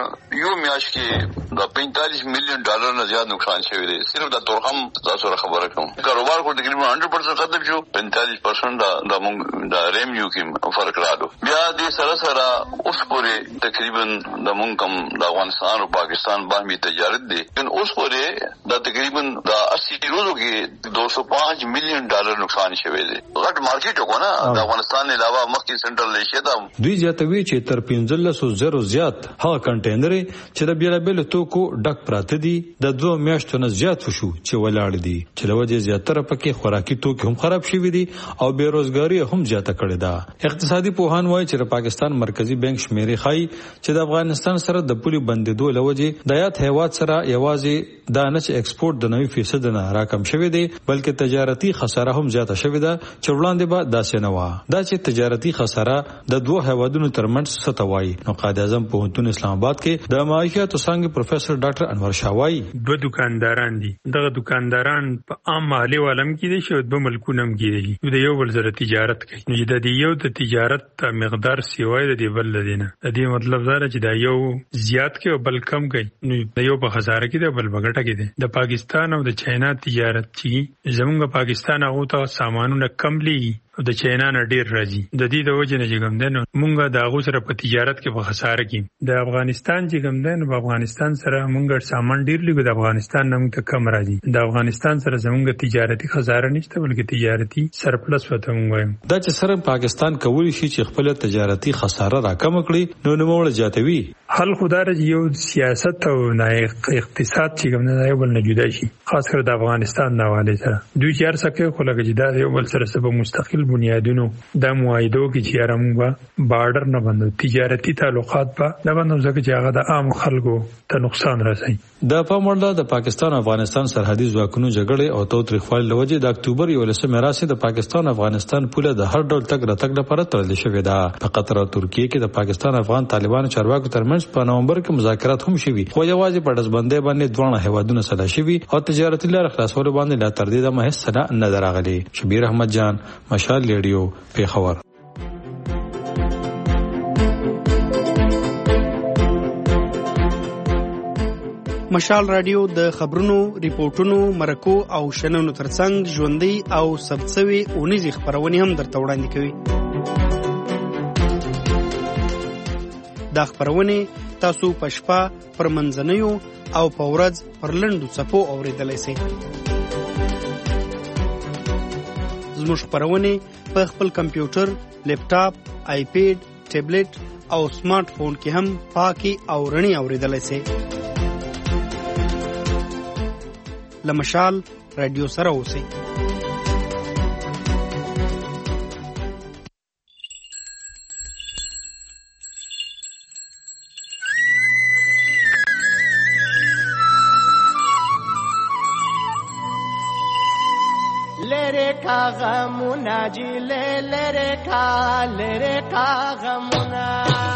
یو میاش کې د پینتالیس میلیون ډالر نه زیات نقصان شوی دی. صرف د تورخم تاسو خبره کوم کاروبار کو تقریبا سو پرسنټ ختم شو. پینتالیس پرسنټ د موږ د ریونیو کې فرق راغلو. بیا د سره سره اوس پورې تقریبا د موږ کم د افغانستان او پاکستان باندې تجارت دی ان اوس پورې د تقریبا د اسی ورځو کې دو سو پانچ میلیون ډالر نقصان شوی دی. غټ مارکیټ کو نه د افغانستان علاوه مخکې سنټرل ایشیا دا دوی زیاتوي چې تر پنځلس زره زیات هغه کنټینر چې د بیلابل توکو ډک پراته دي د دوه میاشتو نه زیات وشو چې ولاړ دي چې لوجه زیاتره پکې خوراکي توکي هم خراب شوي دي او بیروزګاری هم زیاته کړې ده. اقتصادي پوهان وایي چې پاکستان مرکزی بانک شمیرې ښایي چې د افغانستان سره د پولي بندېدو لوجه د یاد هیواد سره یوازې د نه چې ایکسپورټ د نوي فیصد نه راکم شوی دی بلکې تجارتي خساره هم زیاته شوې ده چې وړاندې به داسې نه و. دا چې تجارتي خساره د دوه هیوادونو ترمنځ څه ته وایي نو قائد اعظم پوهنتون اسلام آباد کې د معیشت څنګه پروفیسور ډاکټر انور شاه وایي دوه دکانداران دي. دغه دکانداران په عام مالی عالم کې دي چې دوه ملکونه هم کې دي د یو بل سره تجارت کوي. نو د دې یو د تجارت مقدار سیوای د دې بل لدینه د دې مطلب دا چې دا یو زیات کې او بل کم کوي نو د یو په خساره کې د بل بغټه کې دي. د پاکستان او د چاینا تجارت چې زمونږ پاکستان هغه ته سامانونه کم لیږي او د چاینا نه ډیر راځي. د دې د وجه نه چې کوم دنه مونږه د هغه سره په تجارت کې په خساره کې د افغانستان چې کوم دنه په افغانستان سره مونږه سامان ډیر لګو د افغانستان نه مونږ ته کم راځي. د افغانستان سره زمونږ تجارتي خساره نشته بلکې تجارتي سرپلس وته مونږ وایم. دا چې سره پاکستان کولی شي چې خپل تجارتي خساره راکم کړي نو نو موږ جاتوي. حل خدای یو سیاست او نه اقتصاد چې کوم نه یو بل نه جدا شي خاص کر د افغانستان نه حواله سره دوی چار سکه خو لګي دا یو بل سره سبب مستقل بنیادونو د معاهدو کې چې رمغه بارډر نه بندو تجارتي تعلقات په نه بندو ځکه چې هغه د عام خلکو ته نقصان رسوي. د پاموړه د پاکستان افغانستان سرحدي ځواکونو جګړې او توتریخوالي لوجه د اکتوبر یولسمه راسي د پاکستان افغانستان پوله د هر ډول تګ راتګ لپاره تړل شوې ده. په قطر او ترکیه کې د پاکستان افغان طالبانو چارواکو ترمنځ په نومبر کې مذاکرات هم شوي خو یوازې په دزبندۍ باندې دوه هیوادونو سره شوي او تجارتي لار خلاصولو باندې لا تر دې د مهسنه نه دراغلي. شبیر احمد جان مشال لیډیو پیښور. مشال رادیو د خبرونو، ریپورتونو، مرکو او شننو ترڅنګ ژوندۍ او ثبتسوي اونیزې خبرونه هم درته وړاندې کوي. دا خبرونه تاسو په شپه پر منځنیو او په ورځ پر لنډو څپو اوریدلای شئ. زموږ خبرونه په خپل کمپیوټر، لیپټاپ، آیپیډ، ټابلیټ او سمارټ فون کې هم پاکي او رڼي اوریدلای شئ. لمشال رادیو سره اوسئ. لره کا غمونا جی لره کا لره کا غمونا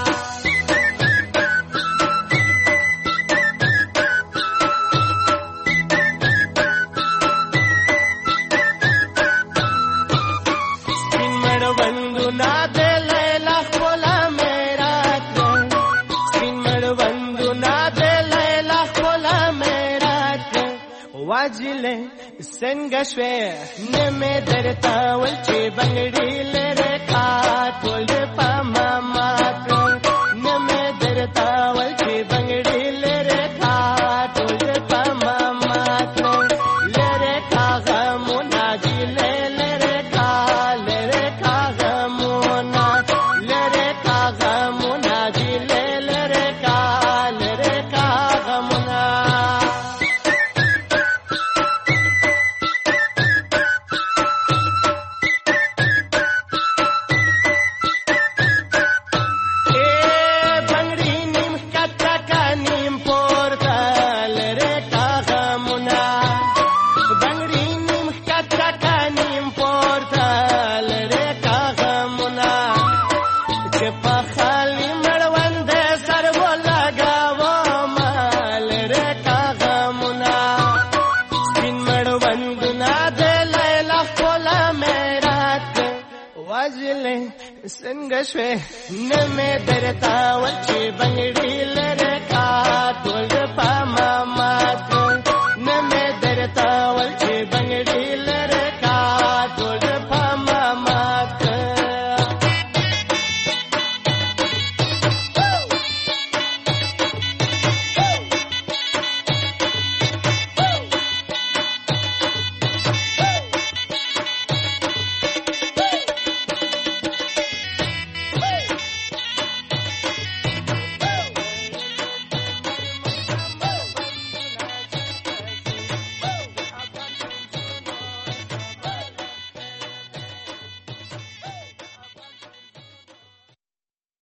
واجله څنګه شوې نمه درتا ول چې بنگړي لره کا ټول پما مات نمه درتا ول چې بنگړي لره کا ټول پما مات لره کا غمونا جی لره کا لره کا غمونا لره کا غمونا جی لره کا لره کا غمونا شوې نه مې درته ول چې بنګړي لره کا ټول په